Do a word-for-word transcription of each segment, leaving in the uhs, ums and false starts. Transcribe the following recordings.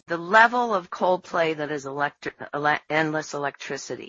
the level of cold play that is electric, ele- endless electricity.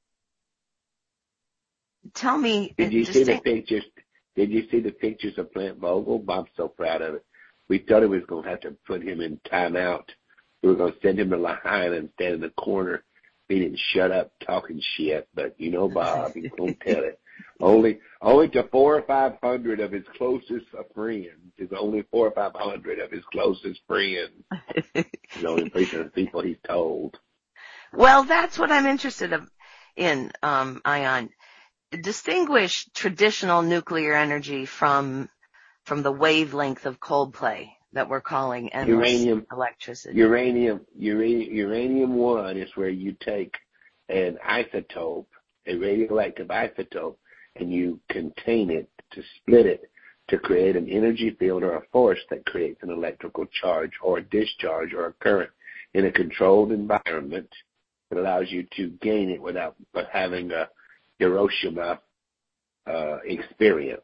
Tell me. Did you see the distinct- pictures? Did you see the pictures of Plant Vogel? Bob's so proud of it. We thought we was going to have to put him in timeout. We were going to send him to Lahaina and stand in the corner. He didn't shut up talking shit, but you know Bob, he's going to tell it. Only, only to four or five hundred of his closest friends. Is only four or five hundred of his closest friends. He's only the people he's told. Well, that's what I'm interested in, um, Ion. Distinguish traditional nuclear energy from from the wavelength of cold play that we're calling endless uranium, electricity. Uranium, uranium, uranium one is where you take an isotope, a radioactive isotope, and you contain it to split it to create an energy field or a force that creates an electrical charge or a discharge or a current in a controlled environment that allows you to gain it without having a Hiroshima uh, experience.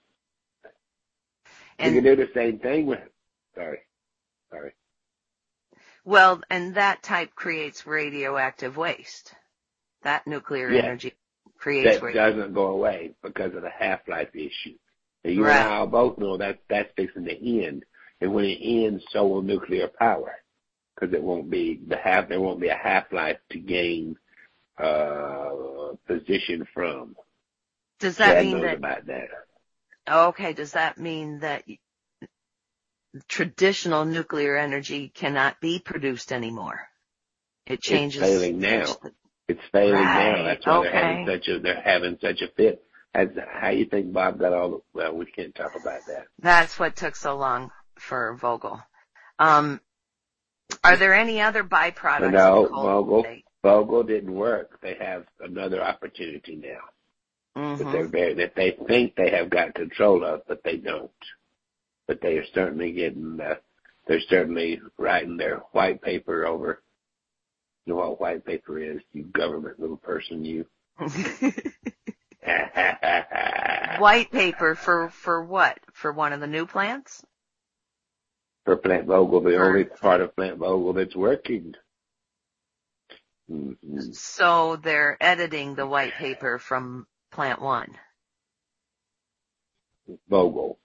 And you can do the same thing with, sorry, sorry. Well, and that type creates radioactive waste. That nuclear yes, energy creates that radio- doesn't go away because of the half-life issue. And you right. and I both know that that's fixing to end. And when it ends, so will nuclear power, because it won't be the half. There won't be a half-life to gain uh, position from. Does that Dad mean knows that? About that. Okay. Does that mean that traditional nuclear energy cannot be produced anymore? It changes. It's failing now. It's failing right. now. That's why okay. they're having such a they're having such a fit. As, how you think Bob got all the, well, we can't talk about that. That's what took so long for Vogel. Um, are there any other byproducts no, of cold Vogel, play? Vogel didn't work. They have another opportunity now Mm-hmm. that they're very, that they think they have got control of, but they don't. But they are certainly getting. Uh, they're certainly writing their white paper over. You know what white paper is? You government little person, you. White paper for, for what? For one of the new plants? For Plant Vogel, the for, only part of Plant Vogel that's working. Mm-hmm. So they're editing the white paper from Plant One. Vogel.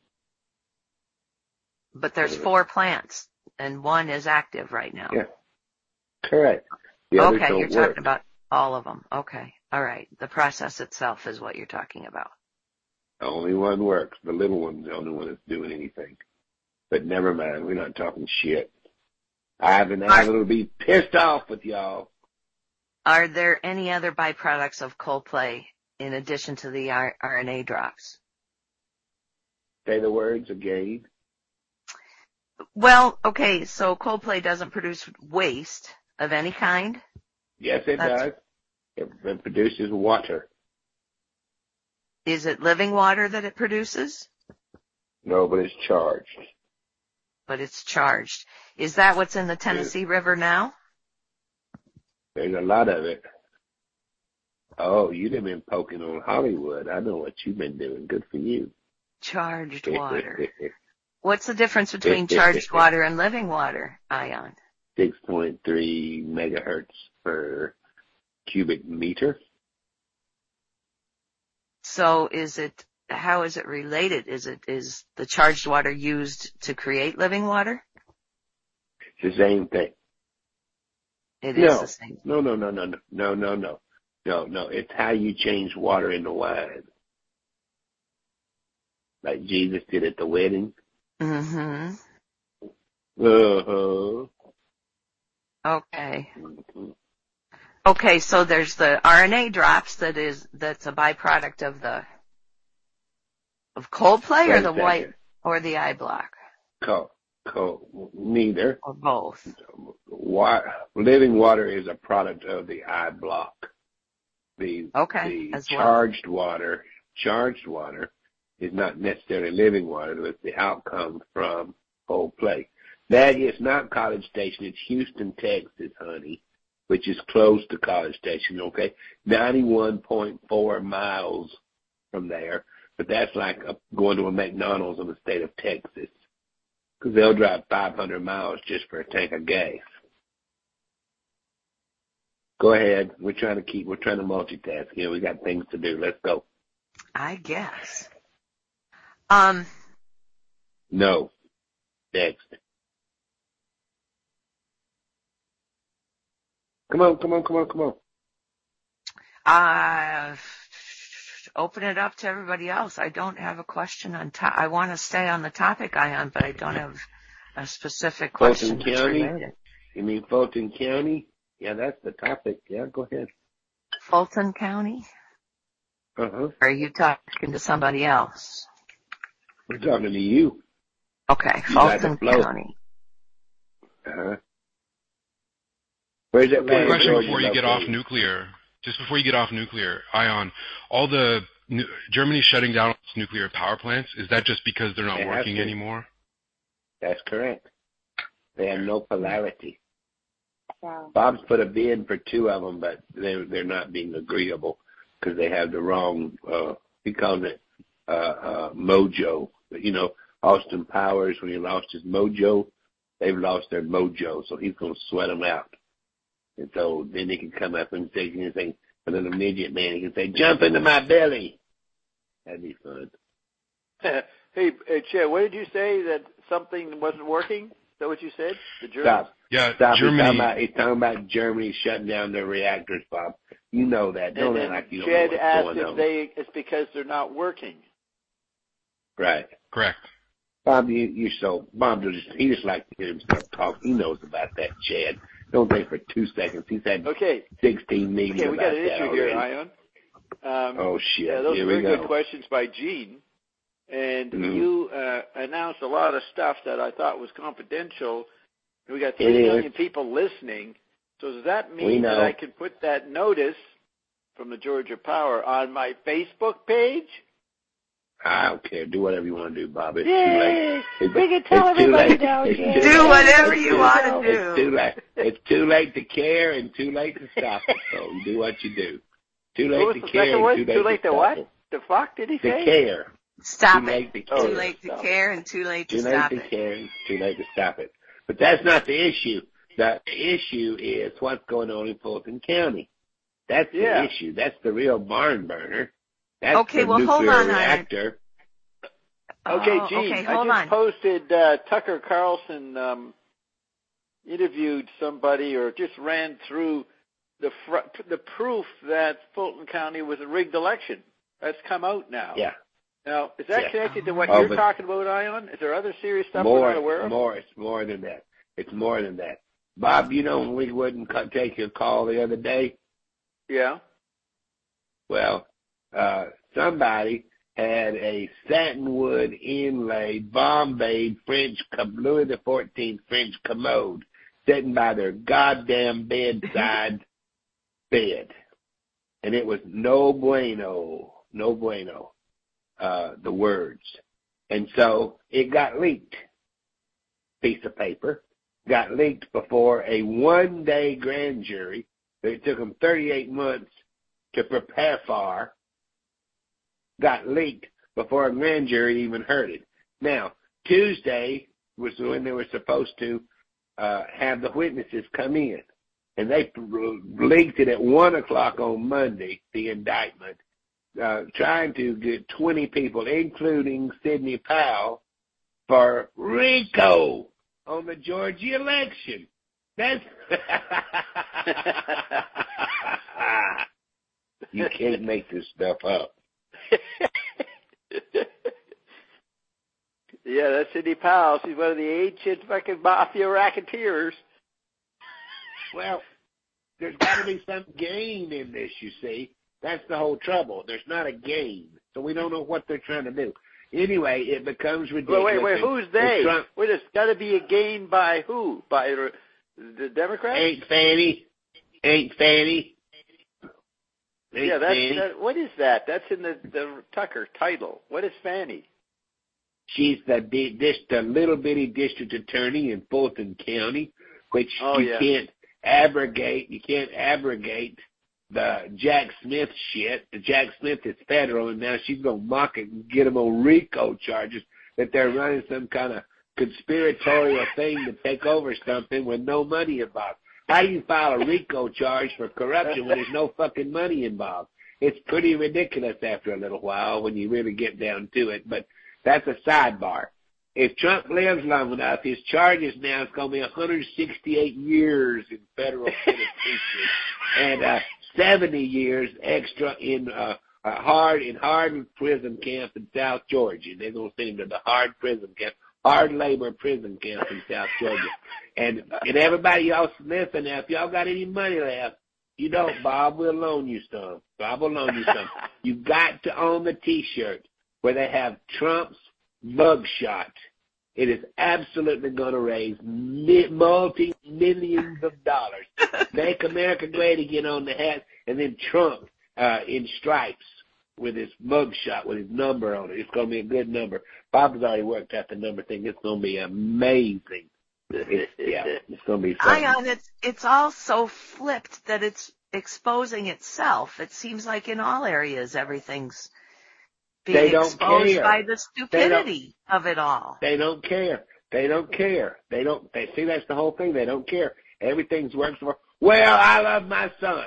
But there's four plants, and one is active right now. Yeah, correct. The okay, you're work. talking about all of them. Okay, all right. The process itself is what you're talking about. Only one works. The little one's the only one that's doing anything. But never mind, we're not talking shit. Ivan Ivan will be pissed off with y'all. Are there any other byproducts of cold play in addition to the R N A drops? Say the words again. Well, okay, so cold play doesn't produce waste of any kind? Yes, it That's, does. It, it produces water. Is it living water that it produces? No, but it's charged. But it's charged. Is that what's in the Tennessee River now? There's a lot of it. Oh, you've been poking on Hollywood. I know what you've been doing. Good for you. Charged water. What's the difference between charged water and living water, Ion? six point three megahertz per cubic meter. So is it, how is it related? Is it, is the charged water used to create living water? It's the same thing. It no, is the same thing. No, no, no, no, no, no, no, no, no, no. It's how you change water into wine. Like Jesus did at the wedding. Mm-hmm. Uh-huh. Okay. Okay, so there's the R N A drops that is, that's a byproduct of the, of cold play or the white, or the eye block? Cold, cold, neither. Or both. Water, living water is a product of the eye block. The, okay, the as charged well. water, charged water is not necessarily living water, but it's the outcome from cold play. That is not College Station. It's Houston, Texas, honey, which is close to College Station, okay? ninety-one point four miles from there. But that's like going to a McDonald's in the state of Texas, because they'll drive five hundred miles just for a tank of gas. Go ahead. We're trying to keep, we're trying to multitask here. We got things to do. Let's go. I guess. Um. No. Next. Come on, come on, come on, come on. Uh, open it up to everybody else. I don't have a question on top. I want to stay on the topic, Ion, but I don't have a specific question Fulton County? related. You mean Fulton County? Yeah, that's the topic. Yeah, go ahead. Fulton County? Uh-huh. Or are you talking to somebody else? We're talking to you. Okay, You Fulton County. Uh-huh. Where's that? One question before you get off nuclear. Just before you get off nuclear, Ion, all the Germany shutting down its nuclear power plants, is that just because they're not They working anymore? That's correct. They have no polarity. Wow. Bob's put a bid for two of them, but they're they're not being agreeable because they have the wrong. Uh, he calls it uh, uh, mojo. You know, Austin Powers, when he lost his mojo, they've lost their mojo, so he's going to sweat them out. And so then he can come up and say, he can say, a little midget man, he can say, "Jump into my belly." That'd be fun. Hey, hey, Chad, what did you say, that something wasn't working? Is that what you said? The Germans? Stop. Yeah, Stop. Germany. He's talking, about, he's talking about Germany shutting down their reactors, Bob. You know that. Don't act like you don't Chad know what's asked going if on. they, it's because they're not working. Right. Correct. Bob, you, you're so, Bob, just, he just likes to hear himself talk. He knows about that, Chad. Don't think for two seconds. He's had Okay. sixteen meetings Okay, we about got an that issue already. here, Ion. Um, Oh, shit. Yeah, those Here are we very go. good questions by Gene. And Mhm. you uh, announced a lot of stuff that I thought was confidential. We got It three is. million people listening. So does that We mean know. that I can put that notice from the Georgia Power on my Facebook page? I don't care. Do whatever you want to do, Bob. It's too Yay! late. It's, We can tell it's too everybody late. now, It's Jan. too Do late. whatever It's you too- want to It's do. too late. It's too late to care and too late to stop it. So you do what you do. Too late What to was the care second and word? too late, Too late to, to stop what? it. The fuck did he To say? care. Stop Too it. late to Oh, Too care. late to stop it. care and too late to Too late stop to it. care and too late to stop it. But that's not the issue. The issue is what's going on in Fulton County. That's Yeah. the issue. That's the real barn burner. That's Okay, the well, hold nuclear on, Iron. reactor. Okay, Oh, Gene, okay, I hold just on. posted uh, Tucker Carlson um, interviewed somebody or just ran through the fr- the proof that Fulton County was a rigged election. That's come out now. Yeah. Now, is that Yeah. connected to what Oh, you're but- talking about, Ion? Is there other serious stuff More, we're not aware of? more, it's more than that. It's more than that. Bob, you know when we wouldn't co- take your call the other day? Yeah. Well, uh, somebody had a satinwood inlaid Bombay French Louis the Fourteenth French commode sitting by their goddamn bedside bed, and it was no bueno, no bueno. Uh, the words, and so it got leaked. Piece of paper got leaked before a one-day grand jury that it took them thirty-eight months to prepare for. Got leaked before a grand jury even heard it. Now, Tuesday was when they were supposed to uh, have the witnesses come in, and they leaked it at one o'clock on Monday, the indictment, uh, trying to get twenty people, including Sidney Powell, for RICO on the Georgia election. That's you can't make this stuff up. Yeah, that's Sidney Powell. She's one of the ancient fucking mafia racketeers. Well, there's got to be some gain in this, you see. That's the whole trouble. There's not a gain, so we don't know what they're trying to do. Anyway, it becomes ridiculous. Wait, wait, wait. and- Who's and they? Trump Wait, there's got to be a gain by who? By the the Democrats? ain't Fanny. Ain't Fanny. Ain't Yeah, that's Fanny. that, what is that? That's in the the Tucker title. What is Fanny? She's the di- this the little bitty district attorney in Fulton County, which Oh, you yeah. can't abrogate. You can't abrogate the Jack Smith shit. The Jack Smith is federal, and now she's gonna mock it and get them on RICO charges that they're running some kind of conspiratorial thing to take over something with no money involved. How do you file a RICO charge for corruption when there's no fucking money involved? It's pretty ridiculous after a little while when you really get down to it, but that's a sidebar. If Trump lives long enough, his charges now is going to be one hundred sixty-eight years in federal penitentiary and uh, seventy years extra in uh, uh, hard in hard prison camp in South Georgia. They're going to send him to the hard prison camp, hard labor prison camp in South Georgia. And and everybody y'all listen now, if y'all got any money left, you don't, Bob will loan you some. Bob will loan you some. You've got to own the T-shirt where they have Trump's mugshot. It is absolutely going to raise multi-millions of dollars. Make America Great Again on the hat, and then Trump uh, in stripes with his mugshot, with his number on it. It's going to be a good number. Bob has already worked out the number thing. It's going to be amazing. It's, yeah, it's going to be fun. Ion, it's, it's all so flipped that it's exposing itself. It seems like in all areas everything's being They don't exposed care. by the stupidity of it all. They don't care. They don't care. They don't. They see that's the whole thing. They don't care. Everything's works for. Well, I love my son.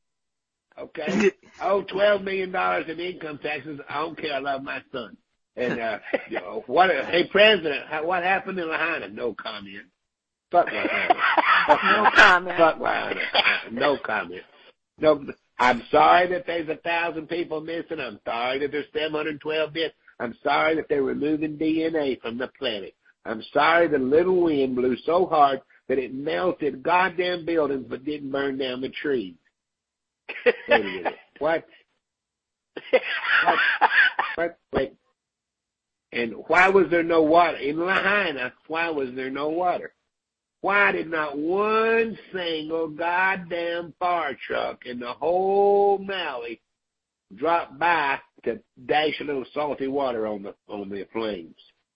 Okay. Oh, twelve million dollars in income taxes. I don't care. I love my son. And uh, you know what? Hey, President, how, what happened in Lahaina? No comment. Fuck Lahaina. No comment. Fuck Lahaina. No comment. No. I'm sorry that there's a thousand people missing. I'm sorry that there's seven hundred twelve dead. I'm sorry that they're removing D N A from the planet. I'm sorry the little wind blew so hard that it melted goddamn buildings but didn't burn down the trees. Wait a minute. What? What? What? Wait. And why was there no water? In Lahaina, why was there no water? Why did not one single goddamn fire truck in the whole Maui drop by to dash a little salty water on the on the flames?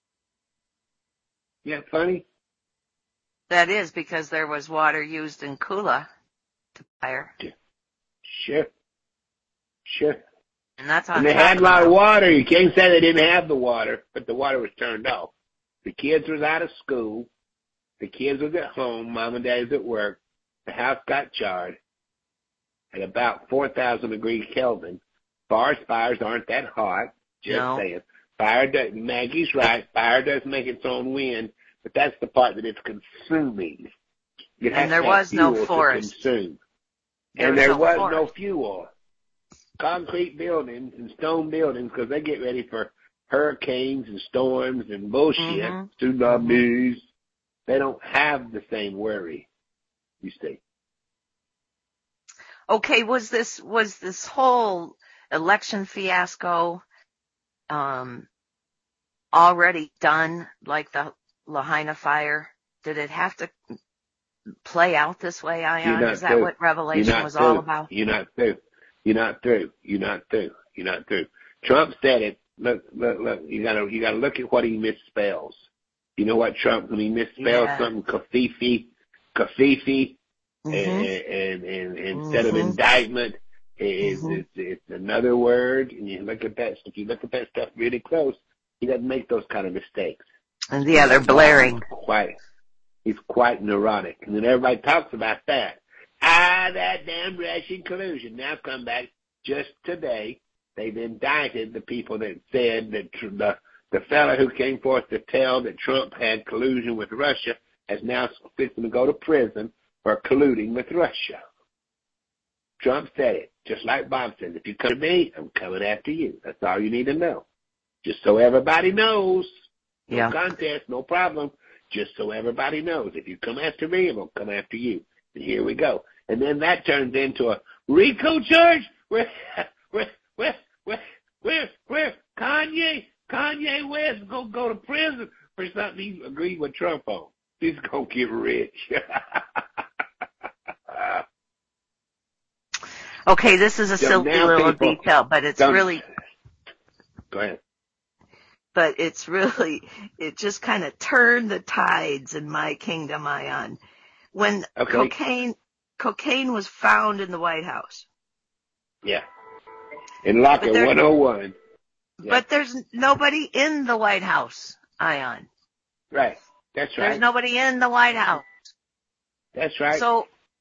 Yeah, funny? That is because there was water used in Kula to fire. Sure. Sure. And that's on And they had a lot of water. You can't say they didn't have the water, but the water was turned off. The kids was out of school. The kids was at home. Mom and Dad was at work. The house got charred at about four thousand degrees Kelvin. Forest fires aren't that hot. Just No. saying. Fire does, Maggie's right. Fire does make its own wind, but that's the part that it's consuming. You have And there to have was no fuel to forest. consume. There And was there no was forest. no fuel. Concrete buildings and stone buildings, because they get ready for hurricanes and storms and bullshit, Mhm. tsunamis. They don't have the same worry, you see. Okay, was this was this whole election fiasco um, already done, like the Lahaina fire? Did it have to play out this way, You're Ion? not Is that through. what Revelation You're not was through. all about? You're not through. You're not through. You're not through. You're not through. Trump said it. Look, look, look. You gotta, you gotta look at what he misspells. You know what Trump, when he misspells Yeah. something, kafifi, kafifi, Mhm. and, and, and, and instead of Mhm. indictment, it's, Mhm. it's, it's another word. And you look at that, if you look at that stuff really close, he doesn't make those kind of mistakes. And the other blaring. He's quite, he's quite neurotic. And then everybody talks about that. Ah, that damn Russian collusion. Now come back just today. They've indicted the people that said that tr- the the fellow who came forth to tell that Trump had collusion with Russia has now fixing to go to prison for colluding with Russia. Trump said it, just like Bob said. If you come to me, I'm coming after you. That's all you need to know. Just so everybody knows. No Yeah. contest, no problem. Just so everybody knows. If you come after me, I'm going to come after you. And here we go. And then that turns into a RICO charge where, where, where, where, where, where Kanye, Kanye West is going to go to prison for something he agreed with Trump on. He's going to get rich. Okay, this is a So silly now little people detail, but it's don't- really, Go ahead. but it's really, it just kind of turned the tides in my kingdom, Ion. When Okay. cocaine, cocaine was found in the White House, Yeah. In Locker But there- one oh one. Yeah. but there's nobody in the White House, Ion. Right. That's right. There's nobody in the White House. That's right. So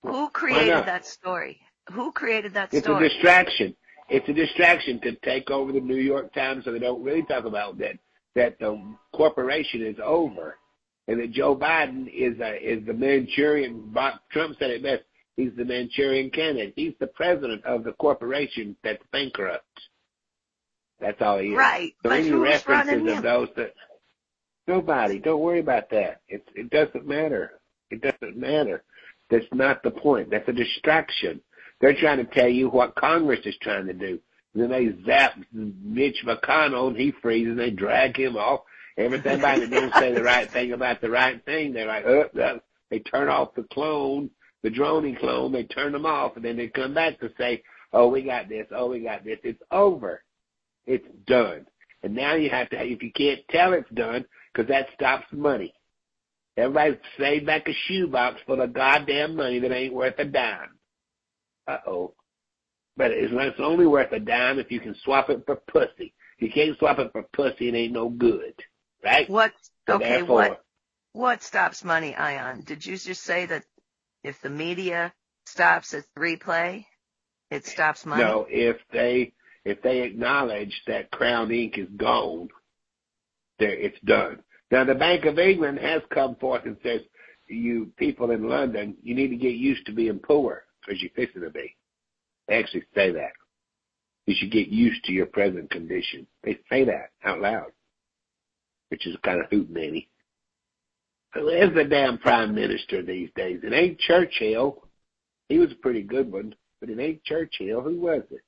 Who created that story? Who created that it's story? It's a distraction. It's a distraction to take over the New York Times so they don't really talk about that, that the corporation is over and that Joe Biden is a, is the Manchurian, Trump said it best, he's the Manchurian candidate. He's the president of the corporation that's bankrupt. That's all he is. Right, so but any who's references running of him? those that, nobody, don't worry about that. It, it doesn't matter. It doesn't matter. That's not the point. That's a distraction. They're trying to tell you what Congress is trying to do. And then they zap Mitch McConnell and he freezes and they drag him off. Everybody that don't say the right thing about the right thing, they're like, oh, that. They turn off the clone, the droning clone, they turn them off, and then they come back to say, oh, we got this, oh, we got this. It's over. It's done. And now you have to, if you can't tell it's done, because that stops money. Everybody's saved back a shoebox full of goddamn money that ain't worth a dime. Uh-oh. But it's, it's only worth a dime if you can swap it for pussy. If you can't swap it for pussy, it ain't no good. Right? What? So okay, therefore, what what stops money, Ion? Did you just say that if the media stops its replay, it stops money? No, if they if they acknowledge that Crown Incorporated is gone, there it's done. Now the Bank of England has come forth and says, you people in London, you need to get used to being poor because you're fixing to be. They actually say that. You should get used to your present condition. They say that out loud, which is kind of hootenanny. There's the damn prime minister these days. It ain't Churchill. He was a pretty good one, but it ain't Churchill. Who was it?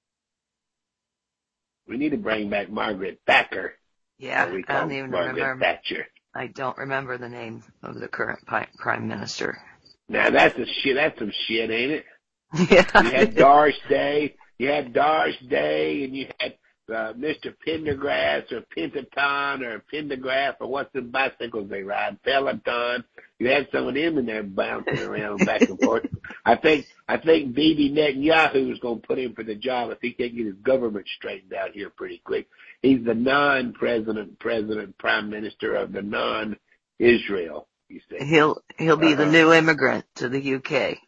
We need to bring back Margaret Thatcher. Yeah, we I call don't even Margaret remember. Thatcher. I don't remember the name of the current prime minister. Now that's a shit. That's some shit, ain't it? Yeah. You had Doris Day. You had Doris Day, and you had uh, Mister Pendergrass or Pentaton or Pendergrass or what's the bicycles they ride? Peloton. You had some of them in there bouncing around back and forth. I think I think Bibi Netanyahu is going to put him for the job if he can't get his government straightened out here pretty quick. He's the non-president, president, prime minister of the non-Israel. You see, he'll he'll be uh-huh. the new immigrant to the U K.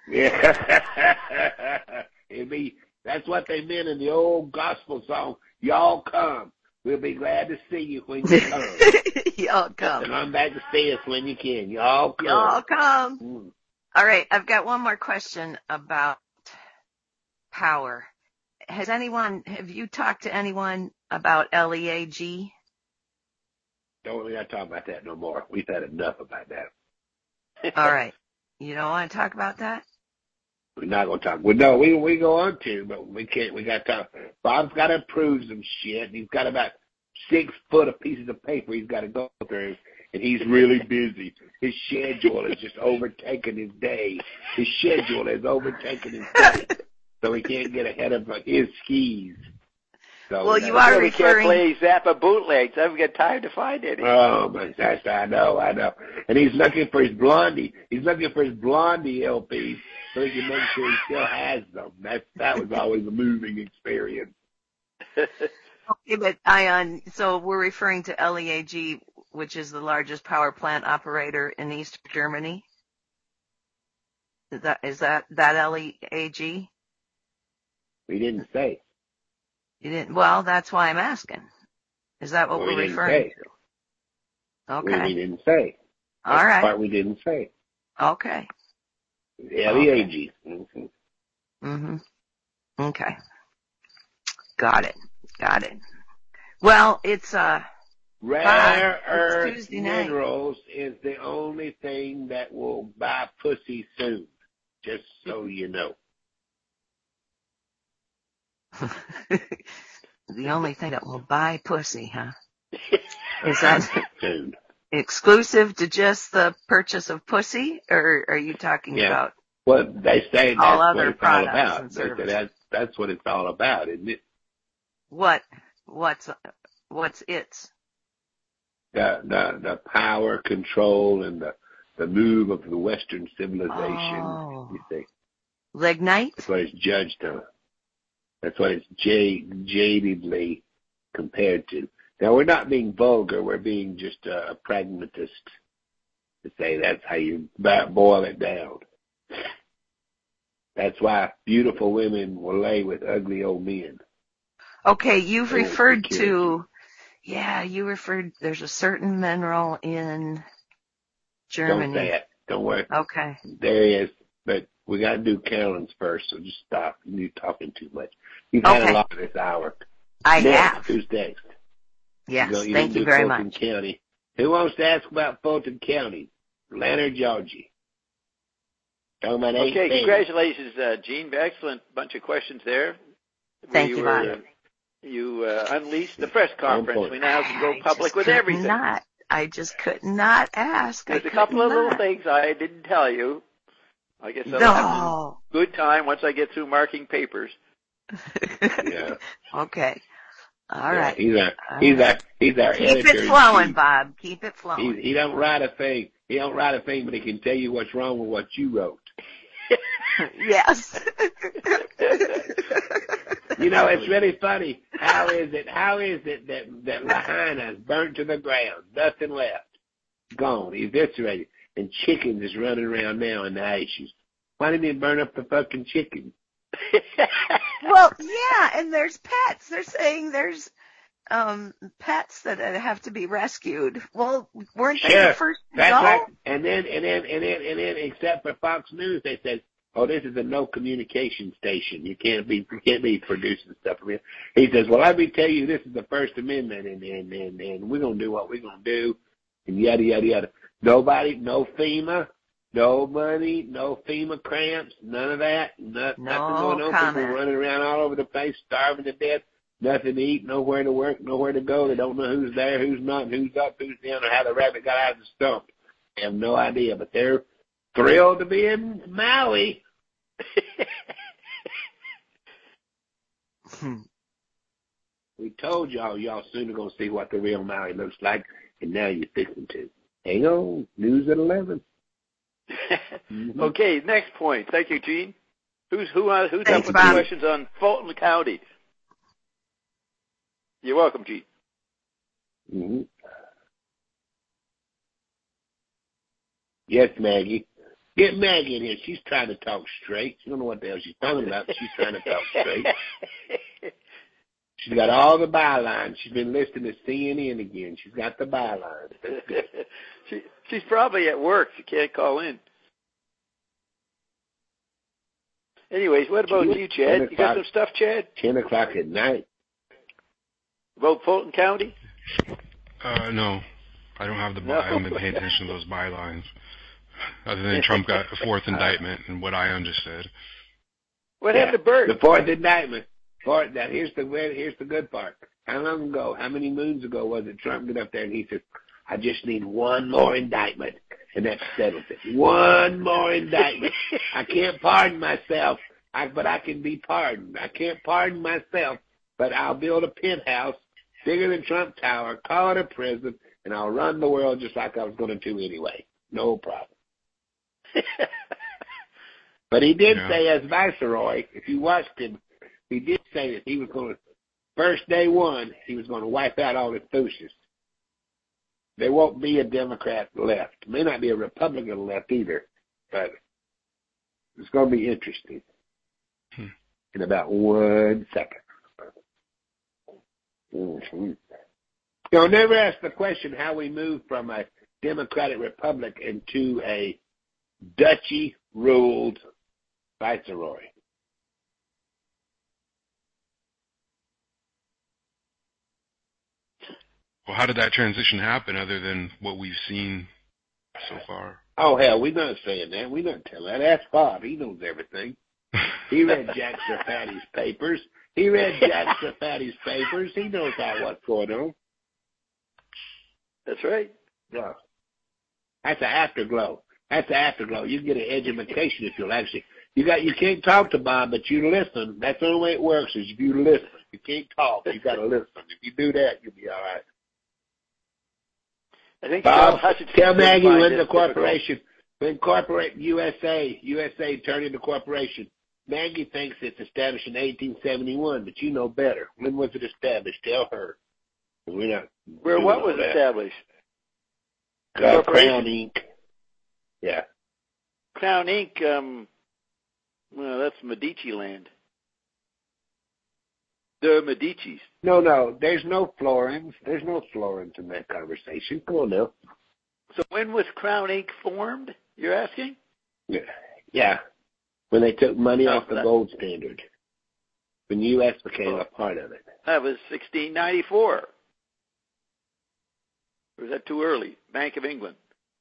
Yeah, it'll be. That's what they meant in the old gospel song. Y'all come. We'll be glad to see you when you come. Y'all come. Come back to see us when you can. Y'all come. Y'all come. Mm. All right, I've got one more question about power. Has anyone, have you talked to anyone about L E A G? Don't we got to talk about that no more. We've had enough about that. All right. You don't want to talk about that? We're not going to talk. Well, no, we we go on to, but we can't. We got to talk. Bob's got to approve some shit. And he's got about six foot of pieces of paper he's got to go through, and he's really busy. His schedule is just overtaking his day. His schedule has overtaken his day, so he can't get ahead of his skis. So, well, you, you know, are we referring. can't play Zappa bootlegs. I haven't got time to find any. Oh my gosh, I know, I know. And he's looking for his Blondie. He's looking for his Blondie L Ps so he can make sure he still has them. That that was always a moving experience. Okay, but Ion, so we're referring to L E A G, which is the largest power plant operator in East Germany. Is that is that that L E A G? We didn't say. You didn't. Well, that's why I'm asking. Is that what well, we're we didn't referring say. to? Okay. We, we didn't say. That's All right. the part we didn't say. Okay. L E A G. Okay. Mm-hmm. Mm-hmm. Okay. Got it. Got it. Well, it's uh. Rare uh, earth Tuesday night. minerals is the only thing that will buy pussy soon. Just so you know. The only thing that will buy pussy, huh? Is that soon. exclusive to just the purchase of pussy, or are you talking Yeah. about Well, they say that's all what other it's all products about. and They say services? that's, that's what it's all about, isn't it? What? What's what's its? The the the power, control, and the the move of the Western civilization. Oh. You see, Lignite? that's what it's judged on. That's what it's j- jadedly compared to. Now, we're not being vulgar. We're being just a, a pragmatist to say that's how you boil it down. That's why beautiful women will lay with ugly old men. Okay, you've They won't referred take care of to, yeah, you referred, there's a certain mineral in Germany. Don't say it. Don't worry. Okay. There is, but we got to do Carolyn's first, so just stop. You're talking too much. You've had Okay. a lot of this hour. I next, have. Who's next? Yes, you go, you thank didn't you do very Fulton much. County. Who wants to ask about Fulton County? Atlanta, Georgia. Talking about Okay, eighteen. congratulations, uh, Gene. Excellent bunch of questions there. Thank we you, were, Bob. You uh, unleashed the press conference. We now can go I public just with could everything. Not, I just could not ask. There's I a couple of could little not. things I didn't tell you. I guess I'll No. have some good time once I get through marking papers. Yeah. Okay. All yeah, right. He's our, All he's right. our, he's our Keep editor. it flowing, Bob. Keep it flowing. He, he don't write a thing. He don't write a thing, but he can tell you what's wrong with what you wrote. Yes. You know, it's really funny. How is it? How is it that that Lahaina is burnt to the ground, nothing left, gone, eviscerated, and chickens is running around now in the ashes? Why didn't they burn up the fucking chicken? Well, yeah, and there's pets. They're saying there's um pets that have to be rescued. Well, weren't they Sure. the first to That's go? right. And then, and then, and then, and then, except for Fox News, they said, "Oh, this is a no communication station. You can't be, you can't be producing stuff from here." He says, "Well, let me tell you, this is the First Amendment, and and and, and we're gonna do what we're gonna do, and yada yada yada." Nobody, no FEMA, no money, no FEMA cramps, none of that. Not, No nothing going on. comment. People running around all over the place, starving to death. Nothing to eat, nowhere to work, nowhere to go. They don't know who's there, who's not, who's up, who's down, or how the rabbit got out of the stump. They have no idea, but they're thrilled to be in Maui. We told y'all, y'all soon are going to see what the real Maui looks like, and now you're fixing to. Hang on, news at eleven. Mm-hmm. Okay, next point. Thank you, Gene. Who's who? Uh, who's Thanks, up with Bob. the questions on Fulton County? You're welcome, Gene. Mm-hmm. Yes, Maggie. Get Maggie in here. She's trying to talk straight. She don't know what the hell she's talking about, but she's trying to talk straight. She's got all the bylines. She's been listening to C N N again. She's got the bylines. she, she's probably at work. She can't call in. Anyways, what about you, Chad? You got some stuff, Chad? Ten o'clock at night. About Fulton County? Uh, no. I don't have the, No. I haven't been paying attention to those bylines. Other than Trump got a fourth indictment and what I understood. What Yeah, happened to Bert? The fourth indictment. Fourth, now here's the here's the good part. How long ago, how many moons ago was it Trump got up there and he said, "I just need one more indictment," and that settles it. One more indictment. I can't pardon myself, I, but I can be pardoned. I can't pardon myself, but I'll build a penthouse bigger than Trump Tower, call it a prison, and I'll run the world just like I was going to do anyway. No problem. But he did Yeah. say, as Viceroy, if you watched him, he did say that he was going to, first day one, he was going to wipe out all the Thusis. There won't be a Democrat left. May not be a Republican left either, but it's going to be interesting Hmm. in about one second. Mm-hmm. You'll never ask the question how we move from a Democratic Republic into a duchy-ruled viceroy. Well, how did that transition happen other than what we've seen so far? Oh, hell, we're not saying that. We're not telling that. That's Bob. He knows everything. He read Jack Serfatti's papers. He read Jack Serfatti's papers. He knows how what's going on. That's right. Yeah. That's an afterglow. That's an afterglow. You get an education if you'll actually. You got. You can't talk to Bob, but you listen. That's the only way it works is if you listen. You can't talk. You got to listen. If you do that, you'll be all right. I think Bob, Hutchinson tell Maggie find when it the corporation, when corporate U S A, U S A turned into corporation. Maggie thinks it's established in eighteen seventy-one, but you know better. When was it established? Tell her. We're not. Where doing what all was that. established? Uh, Crown Incorporated. Yeah. Crown Incorporated. Um, Well, that's Medici land. The Medicis. No, no, there's no Florins. There's no Florins in that conversation. Come on now. So when was Crown Incorporated formed, you're asking? Yeah. Yeah. When they took money Oh, off the that- gold standard. When the U S became Oh. a part of it. That was sixteen ninety-four. Or was that too early? Bank of England.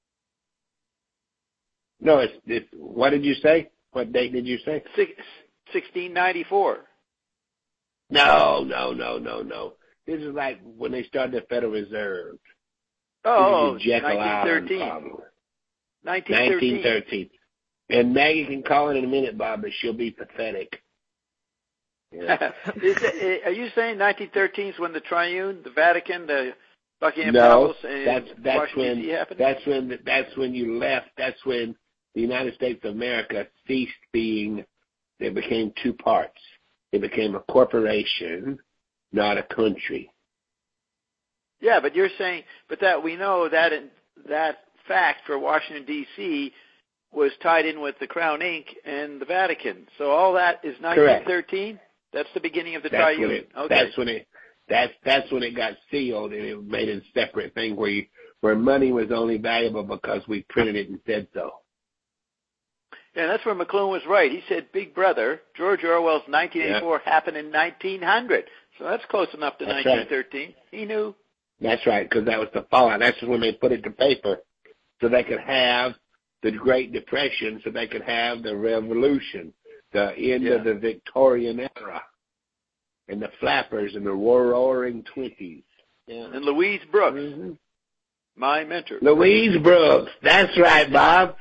No, it's, it's what did you say? What date did you say? Six, sixteen ninety-four. No, no, no, no, no. This is like when they started the Federal Reserve. Oh, This is your Jekyll Island nineteen thirteen. problem. nineteen thirteen. nineteen thirteen. And Maggie can call in in a minute, Bob, but she'll be pathetic. Yeah. Is it, are you saying nineteen thirteen is when the Triune, the Vatican, the Buckingham No, Palace, and that's that's Washington, D C when happened? that's when that's when you left. That's when the United States of America ceased being. They became two parts. It became a corporation, not a country. Yeah, but you're saying, but that we know that in, that fact for Washington D C was tied in with the Crown Incorporated and the Vatican. So all that is nineteen thirteen. That's the beginning of the That's when Triune. it. Okay. That's when it. That's that's when it got sealed, and it made it a separate thing where you where money was only valuable because we printed it and said so. Yeah, that's where McLuhan was right. He said Big Brother, George Orwell's nineteen eighty-four, Yeah. happened in nineteen hundred. So that's close enough to That's nineteen thirteen. Right. He knew. That's right, because that was the fallout. That's when they put it to paper, so they could have the Great Depression, so they could have the Revolution, the end Yeah. of the Victorian era, and the Flappers and the Roaring Twenties. Yeah. And Louise Brooks, Mm-hmm. my mentor. Louise Brooks. That's right, Bob.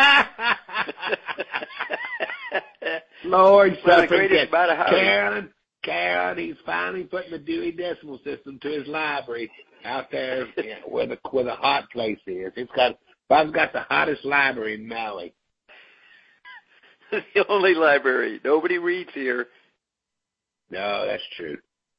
Lord, One of the suffering greatest kids. about a house. Carolyn, Carolyn, he's finally putting the Dewey Decimal System to his library out there yeah, where the where the hot place is. It's got Bob's got the hottest library in Maui. The only library. Nobody reads here. No, that's true.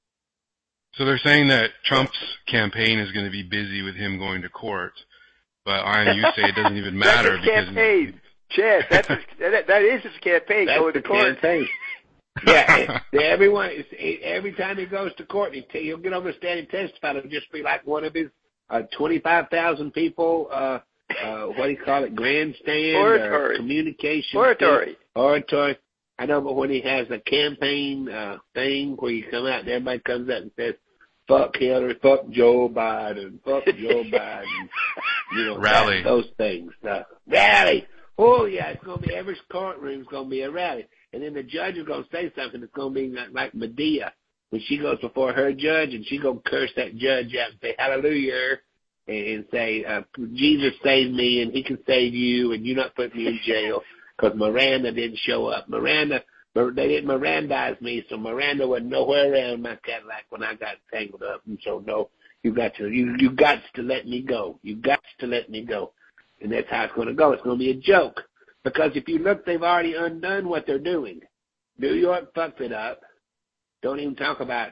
So they're saying that Trump's campaign is going to be busy with him going to court, but I you say it doesn't even matter that's his because campaign. Chad, that's his, that, that is his campaign. That's going the to court. campaign. Yeah, everyone. Every time he goes to court, he he'll get on the stand and testify. It'll just be like one of his uh, twenty-five thousand people. Uh, uh, what do you call it? Grandstand Oratory. or communication. Oratory. Thing. Oratory. I know, but when he has a campaign uh, thing where you come out and everybody comes out and says, "Fuck Hillary, fuck Joe Biden, fuck Joe Biden," you know, rally. that, those things. Uh, rally. Oh yeah, it's gonna be every courtroom's gonna be a rally. And then the judge is going to say something that's going to be like Medea when she goes before her judge, and she's going to curse that judge out and say, hallelujah, and say, uh, Jesus saved me, and he can save you, and you're not putting me in jail because Miranda didn't show up. Miranda, they didn't Mirandize me, so Miranda was nowhere around my Cadillac when I got tangled up. And so, no, you got to, you, you got to let me go. You got to let me go. And that's how it's going to go. It's going to be a joke. Because if you look, they've already undone what they're doing. New York fucked it up. Don't even talk about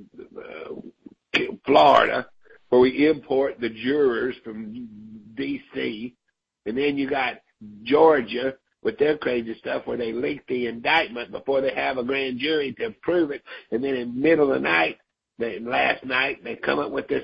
uh, Florida, where we import the jurors from D C And then you got Georgia with their crazy stuff where they leak the indictment before they have a grand jury to prove it. And then in the middle of the night, they, last night, they come up with this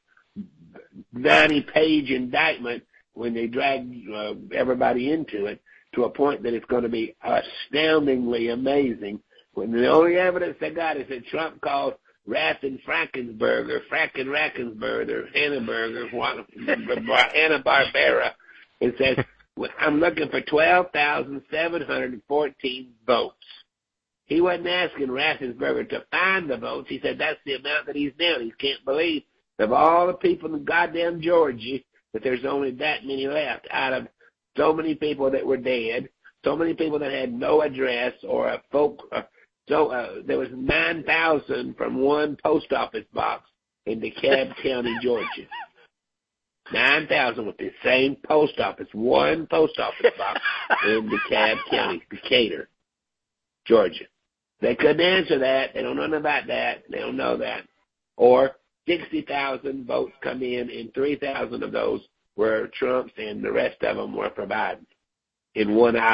ninety-page indictment when they drag uh, everybody into it, to a point that it's going to be astoundingly amazing. When the only evidence they got is that Trump called Raffen Frankensberger, Franken Rackensberger, Hannaberger, Hanna-Barbera, and says, I'm looking for twelve thousand seven hundred fourteen votes. He wasn't asking Raffensberger to find the votes. He said that's the amount that he's down. He can't believe of all the people in goddamn Georgia that there's only that many left out of so many people that were dead, so many people that had no address or a folk. Uh, so uh, there was nine thousand from one post office box in DeKalb County, Georgia. nine thousand with the same post office, one post office box in DeKalb County, Decatur, Georgia. They couldn't answer that. They don't know nothing about that. They don't know that. Or sixty thousand votes come in, and three thousand of those were Trump's, and the rest of them were for Biden in one hour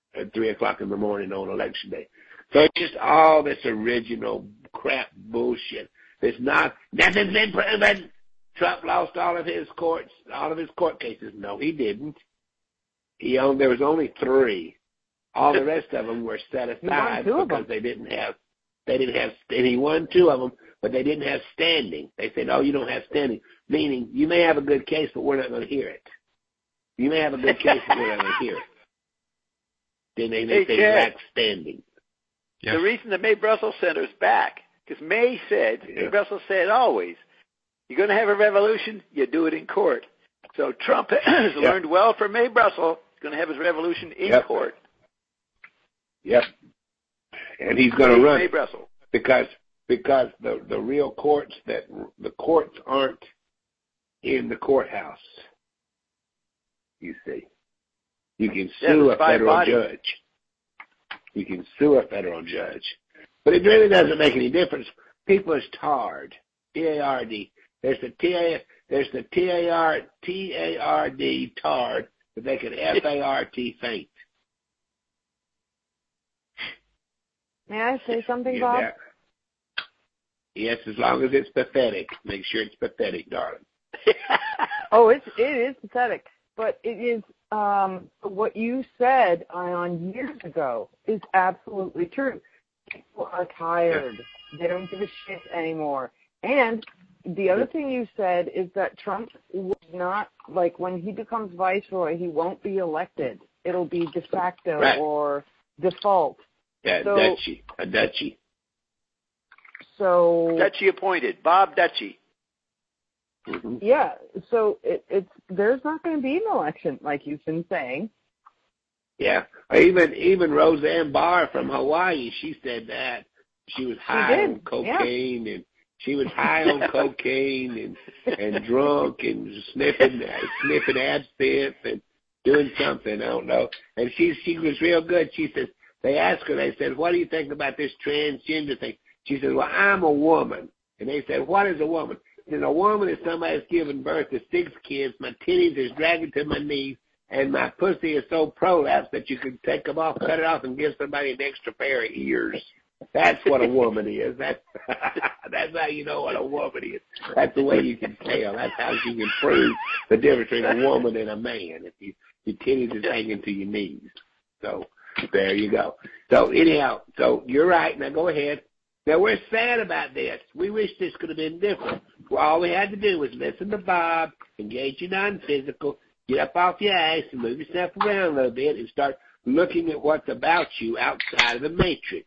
at three o'clock in the morning on election day. So it's just all this original crap bullshit. It's not, nothing's been proven. Trump lost all of his courts, all of his court cases. No, he didn't. He owned, there was only three. All the rest of them were set aside because they didn't have, they didn't have, and he won two of them, but they didn't have standing. They said, oh, you don't have standing, meaning you may have a good case, but we're not going to hear it. You may have a good case, but we're not going to hear it. Then they, they, they lack standing. Yes. The reason the May Brussels Center's back, because May said, yeah. May Brussels said always, you're going to have a revolution, you do it in court. So Trump has yep. learned well from May Brussels. He's going to have his revolution in yep. court. Yep. And he's going to run May Brussels. because because the the real courts that the courts aren't in the courthouse. You see, you can sue yeah, a federal body. judge. You can sue a federal judge, but it really doesn't make any difference. People is tarred. T A R D. There's the T A. There's the T A R T A R D tarred, but they can F A R T faint. May I say something, You Bob? know, yes, as long as it's pathetic. Make sure it's pathetic, darling. Oh, it's it is pathetic, but it is um, what you said on years ago is absolutely true. People are tired. They don't give a shit anymore. And the other thing you said is that Trump would not, like, when he becomes viceroy, he won't be elected. It'll be de facto right. or default. Yeah, so, Dutchie, a Dutchie. So Dutchie appointed, Bob Dutchie. Mm-hmm. Yeah, so it, it's there's not going to be an election like you've been saying. Yeah, even even Roseanne Barr from Hawaii, she said that she was high she on cocaine yeah. and she was high on cocaine and and drunk and sniffing sniffing absinthe and doing something I don't know. And she she was real good. She says they asked her, they said, "What do you think about this transgender thing?" She said, "Well, I'm a woman." And they said, "What is a woman?" And a woman is somebody that's given birth to six kids. My titties is dragging to my knees, and my pussy is so prolapsed that you can take them off, cut it off, and give somebody an extra pair of ears. That's what a woman is. That's that's how you know what a woman is. That's the way you can tell. That's how you can prove the difference between a woman and a man. If you, your titties is hanging to your knees. So there you go. So anyhow, so you're right. Now go ahead. Now, we're sad about this. We wish this could have been different. Well, all we had to do was listen to Bob, engage in non-physical, get up off your ass and move yourself around a little bit and start looking at what's about you outside of the matrix.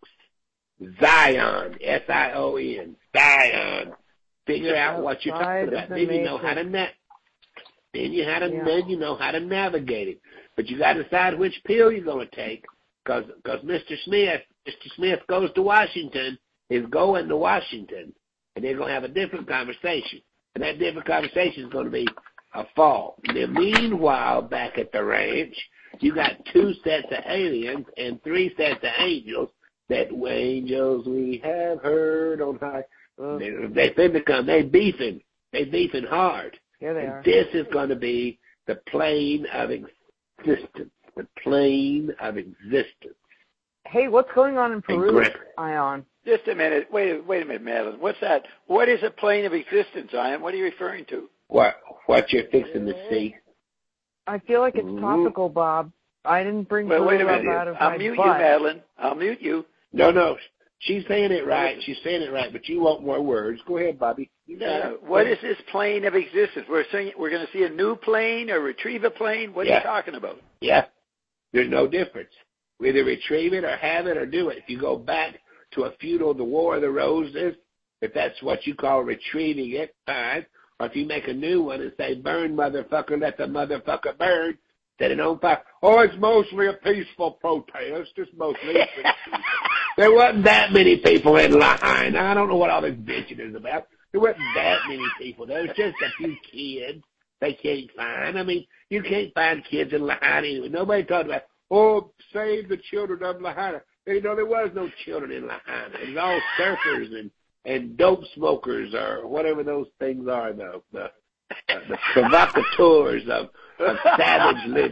Zion, S I O N, Zion. Figure out what you're talking about. Then you know how to na- Then you how to yeah. then you know how to navigate it. But you got to decide which pill you're going to take, because because Mister Smith, Mister Smith goes to Washington. Is going to Washington, and they're going to have a different conversation. And that different conversation is going to be a fall. Now, meanwhile, back at the ranch, you got two sets of aliens and three sets of angels. That angels we have heard on high. Uh, they, they finna come. They beefing. They beefing hard. Here they and are. This is going to be the plane of existence. The plane of existence. Hey, what's going on in Peru, Ion? Just a minute. Wait, wait a minute, Madeline. What's that? What is a plane of existence, Ian? What are you referring to? What? What you're fixing to see? I feel like it's topical, Bob. I didn't bring well, wait a Peru minute. out of I'll my mute butt. you, Madeline. I'll mute you. No, no. She's saying it right. She's saying it right, but you want more words. Go ahead, Bobby. You got uh, it. What is this plane of existence? We're saying we're going to see a new plane or retrieve a plane? What yeah. are you talking about? Yeah. There's no difference. We either retrieve it or have it or do it. If you go back to a feudal, the War of the Roses, if that's what you call retrieving it, fine. Or if you make a new one and say, burn, motherfucker, let the motherfucker burn, set it on fire. Oh, it's mostly a peaceful protest. It's mostly a peaceful. There wasn't that many people in Lahaina. I don't know what all this bitching is about. There wasn't that many people. There was just a few kids they can't find. I mean, you can't find kids in Lahaina anyway. Nobody talked about, oh, save the children of Lahaina. You know, there was no children in Lahaina. It was all surfers and, and dope smokers or whatever those things are, the, the, the provocateurs of, of savage living.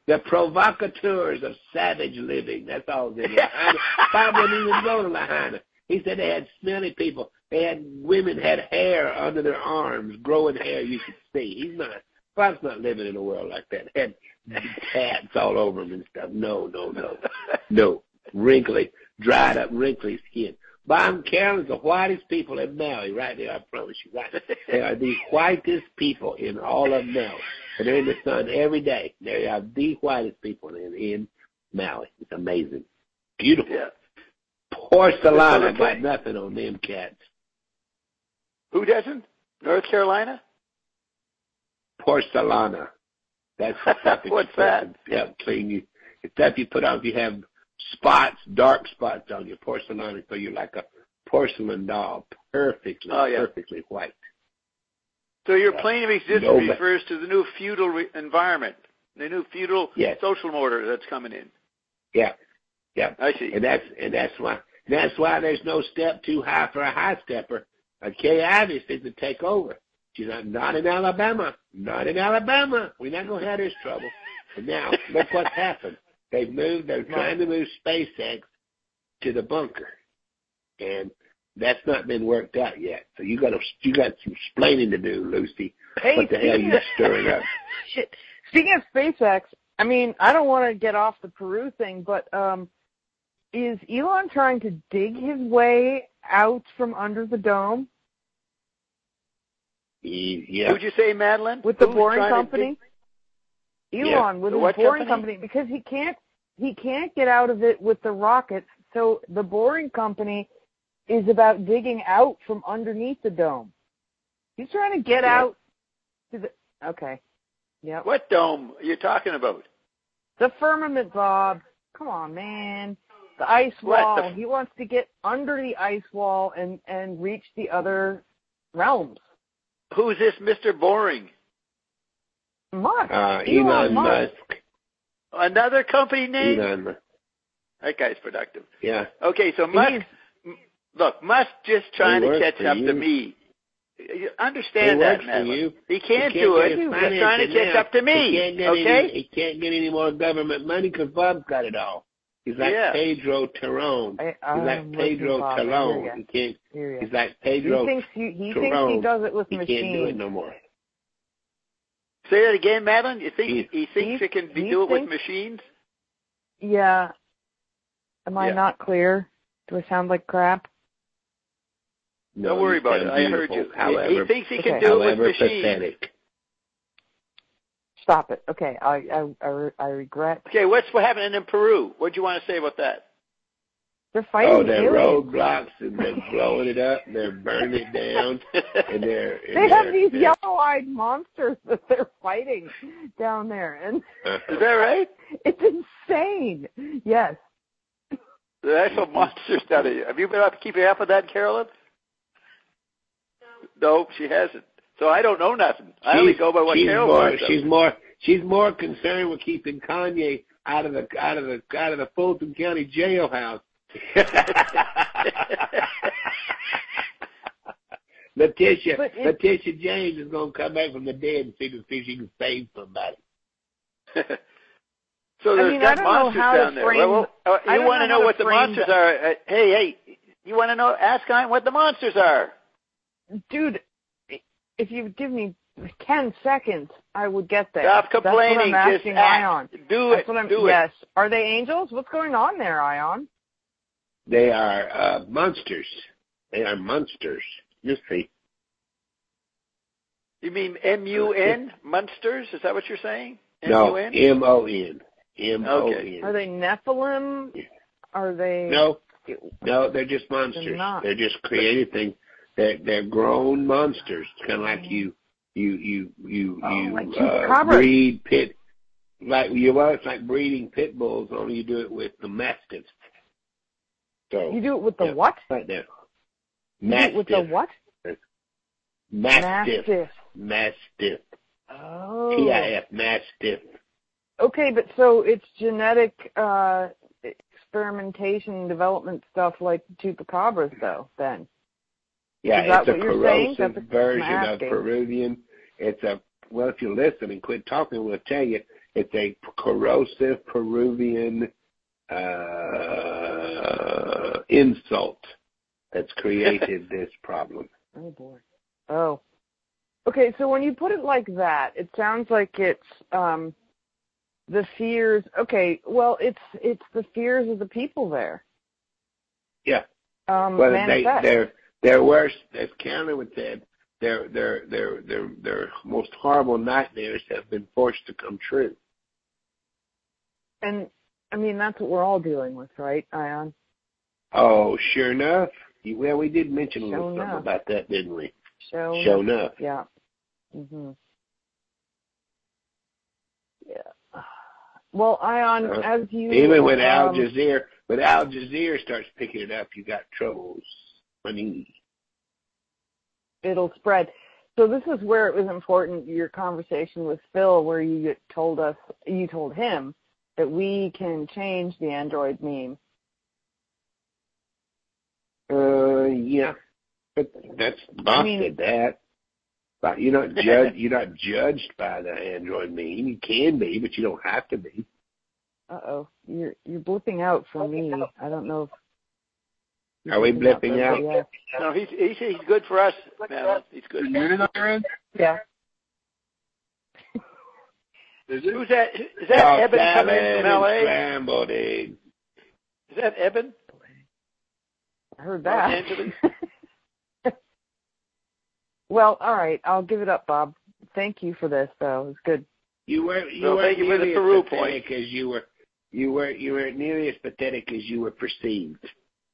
the provocateurs of savage living. That's all they did. Bob wouldn't even go to Lahaina. He said they had smelly people. They had women had hair under their arms, growing hair you could see. He's not. Bob's not living in a world like that. Had tats all over him and stuff. No, no, no, no. Wrinkly, dried up, wrinkly skin. Bob and Carolyn's the whitest people in Maui, right there, I promise you, right? They are the whitest people in all of Maui. And they're in the sun every day. They are the whitest people in, in Maui. It's amazing. Beautiful. Yeah. Porcelana got nothing on them cats. Who doesn't? North Carolina? Porcelana. That's the stuff that What's you that? Yeah, clean you. It's stuff you put on if you have spots, dark spots on your porcelana, so you're like a porcelain doll, perfectly, oh, yeah. perfectly white. So your plane of existence no, refers to the new feudal re- environment, the new feudal yes. social order that's coming in. Yeah, yeah. I see. And that's and that's why that's why there's no step too high for a high stepper. Uh, Kay Ivey says to take over. She's not, not in Alabama, not in Alabama. We're not going to have this trouble. And now look what's happened. They've moved. They're trying to move SpaceX to the bunker, and that's not been worked out yet. So you got to you got some explaining to do, Lucy. Hey, what the hell you stirring up? Shit. Speaking of SpaceX, I mean, I don't want to get off the Peru thing, but um, is Elon trying to dig his way out from under the dome? He, yeah. Who'd you say, Madeline? With the Who's boring company? Elon, yeah. with the his what boring company? company, because he can't he can't get out of it with the rockets. So the boring company is about digging out from underneath the dome. He's trying to get yeah. out to the okay. Yep. What dome are you talking about? The firmament, Bob. Come on, man. The ice What, wall. the- He wants to get under the ice wall and, and reach the other realms. Who's this Mister Boring? Musk. Uh, Elon, Elon Musk. Musk. Another company name? Elon Musk. That guy's productive. Yeah. Okay, so Musk, He's- m- look, Musk just trying He to works catch for up you. to me. You He Understand works that, for Madeline. you. He can't He do get it. his He's trying to financing catch now. up to He me. can't get Okay? Any, he can't get any more government money because Bob's got it all. He's like Yeah. Pedro Terron. I, He's I'm like with Pedro you, Bob. I hear Talon. ya. He can't. Hear ya. He's like He Pedro thinks he, he Terron. thinks he does it with He machines. can't do it no more. Say that again, Madeline. You think He- he thinks he- it can be he do it with thinks- machines? Yeah. Am I Yeah. not clear? Do I sound like crap? No, Don't worry you about it. sound I heard beautiful. you. He- However, he thinks he can Okay. do it with however machines. pathetic. Stop it. Okay. I I I, re- I regret. Okay, what's what happening in Peru? What do you want to say about that? They're fighting Oh, they're aliens. roadblocks and they're blowing it up. And they're burning it down, and they're. And They have they're, these they're, yellow-eyed monsters that they're fighting down there, and Is that right? it's insane. Yes. The actual monsters down there. Have you been up keeping up with that, Carolyn? No, she hasn't. So I don't know nothing. I only She's- go by what she's Carol more, finds out. She's more. She's more concerned with keeping Kanye out of the out of the out of the Fulton County jailhouse. Letitia But it- Letitia James is gonna come back from the dead and see if see if she can save somebody. So there's mean, got I don't know monsters how to down there. frame- Well, well, uh, I you don't want know to how know to what the frame monsters the- are? Uh, hey, hey, you want to know? Ask Ian what the monsters are. Dude, if you give me ten seconds, I would get there. Stop complaining. That's what I'm Just asking act. Ion. Do That's it. what I'm, Do yes. Are they angels? What's going on there, Ion? They are uh, monsters. They are monsters. You see. it. You mean M U N? Monsters? Is that what you're saying? No, M U N? M O N. M O N. Are they Nephilim? Are they? No, no, they're just monsters. They're not. They're just created things. They're they're grown monsters. It's kind of like you you you you Oh, you like uh, chupacabras. breed pit like you well, it's like breeding pit bulls. Only you do it with the mastiffs. So You do it with the yeah, what? right there. You do it with the Mastiff. what? Mastiff. Mastiff. Mastiff. Oh. T I F. Mastiff. Okay, but so it's genetic uh, experimentation development stuff like chupacabras, though. Then. Yeah, Is that it's a what you're saying? corrosive That's a- version I'm of asking. Peruvian. It's a well, if you listen and quit talking, we'll tell you. it's a corrosive Peruvian uh, insult that's created this problem. Oh boy. Oh. Okay, so when you put it like that, it sounds like it's um, the fears. Okay, well, it's it's the fears of the people there. Yeah. Um, well, they manifest. they're they're worse. As Cameron said, their their their their their most horrible nightmares have been forced to come true. And I mean, that's what we're all dealing with, right, Ion? Oh, sure enough. Well, we did mention a little Sure something enough. about that, didn't we? Sure, Sure enough. Yeah. Mhm. Yeah. Well, Ion, Uh, as you even when um, Al Jazeera, when Al Jazeera starts picking it up, you got troubles. Funny. it'll spread. So this is where it was important, your conversation with Phil, where you told us, you told him that we can change the Android meme. Uh, yeah, but that's Bob I mean, said that. But you're not judged. You're not judged by the Android meme. You can be, but you don't have to be. Uh oh, you're you're blipping out for me. I don't know. If Are we blipping out? Yeah. No, he's he's he's good for us, man. He's good. Yeah. Is it? Who's that? Is that oh, Eben coming in from L A? Scrambled eggs. Is that Eben? I heard Los that. Angeles? Well, all right. I'll give it up, Bob. Thank you for this, though. It was good. You were you Well, weren't thank you for the nearly Peru as pathetic point. as you were. You were you weren't nearly as pathetic as you were perceived.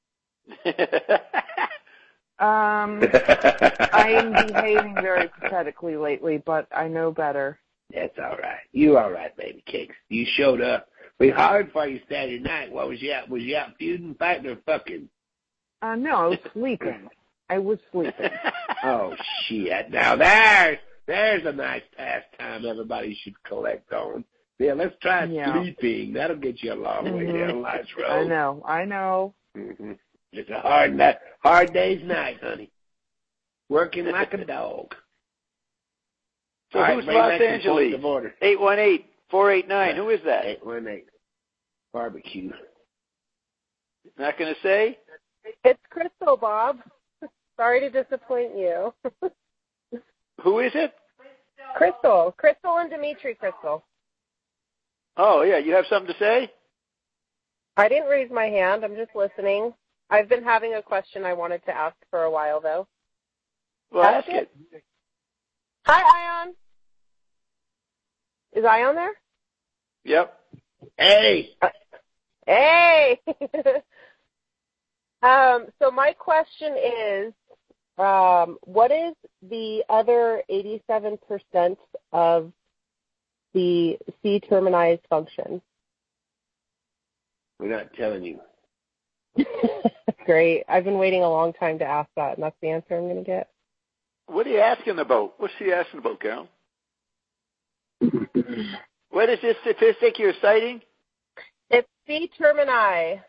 Um, I am behaving very pathetically lately, but I know better. That's all right. You all right, baby cakes. You showed up. We hollered for you Saturday night. What was you out? Was you out feuding, fighting, or fucking? Uh, no, I was sleeping. I was sleeping. Oh shit! Now there's there's a nice pastime everybody should collect on. Yeah, let's try Yeah. sleeping. That'll get you a long way Mhm. down life's road. I know. I know. Mm-hmm. It's a hard night, hard day's night, honey. Working like a dog. So All right, who's bring Los back some Angeles? points of order. eight one eight, four eight nine. Who is that? Eight one eight. Barbecue. Not going to say? It's Crystal, Bob. Sorry to disappoint you. Who is it? Crystal. Crystal and Dimitri Crystal. Oh, yeah. You have something to say? I didn't raise my hand. I'm just listening. I've been having a question I wanted to ask for a while, though. Well, ask it. Hi, Ion. Is Ion there? Yep. Hey! Hey! um, so my question is, um, what is the other eighty-seven percent of the C-terminized function? We're not telling you. Great. I've been waiting a long time to ask that, and that's the answer I'm going to get. What are you asking about? What's she asking about, Carol? What is this statistic you're citing? It's C-termini.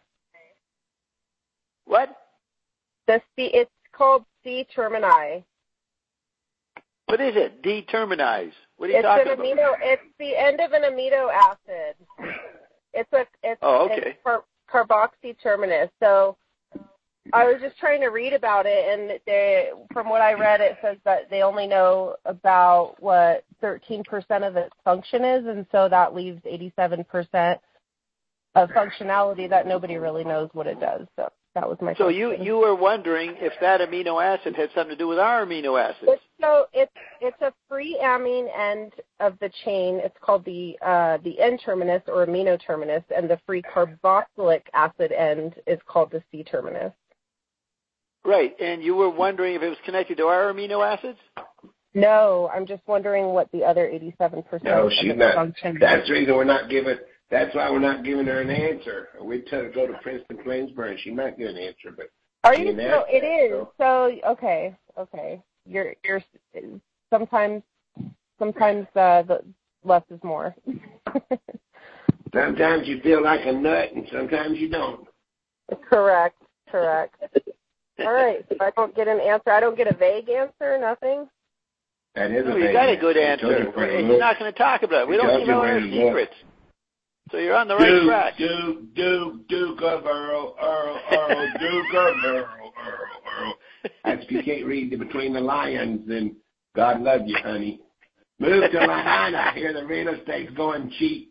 What? The C, it's called C-termini. What is it? Determinize. What are you It's talking an about? amino. It's the end of an amino acid. It's a. It's, Oh, okay. it's car, carboxy terminus. So I was just trying to read about it, and they, from what I read, it says that they only know about what thirteen percent of its function is, and so that leaves eighty-seven percent of functionality that nobody really knows what it does. So that was my So question. you you were wondering if that amino acid had something to do with our amino acids. It's, so it's it's a free amine end of the chain. It's called the uh, the N terminus or amino terminus, and the free carboxylic acid end is called the C terminus. Right, and you were wondering if it was connected to our amino acids? No, I'm just wondering what the other eighty-seven percent No, of she's the not. function is. That's the reason we're not giving. That's why we're not giving her an answer. We tell her to go to Princeton Plainsboro, and she might get an answer. But Are she you? didn't No, ask it that, is. so- So okay, okay. You're you're sometimes sometimes uh, the less is more. Sometimes you feel like a nut, and sometimes you don't. Correct. Correct. All right. So I don't get an answer. I don't get a vague answer. Nothing. That is No, a you big got a answer. good It answer. tells you where to And look. you're not going to talk about it. We It don't tells give you out where our to look. secrets. So you're on the right Duke, track. Duke, Duke, Duke of Earl, Earl, Earl, Duke of Earl, Earl, Earl. That's if you can't read the between the lines, then God love you, honey. Move to Lahaina. Here the real estate's going cheap.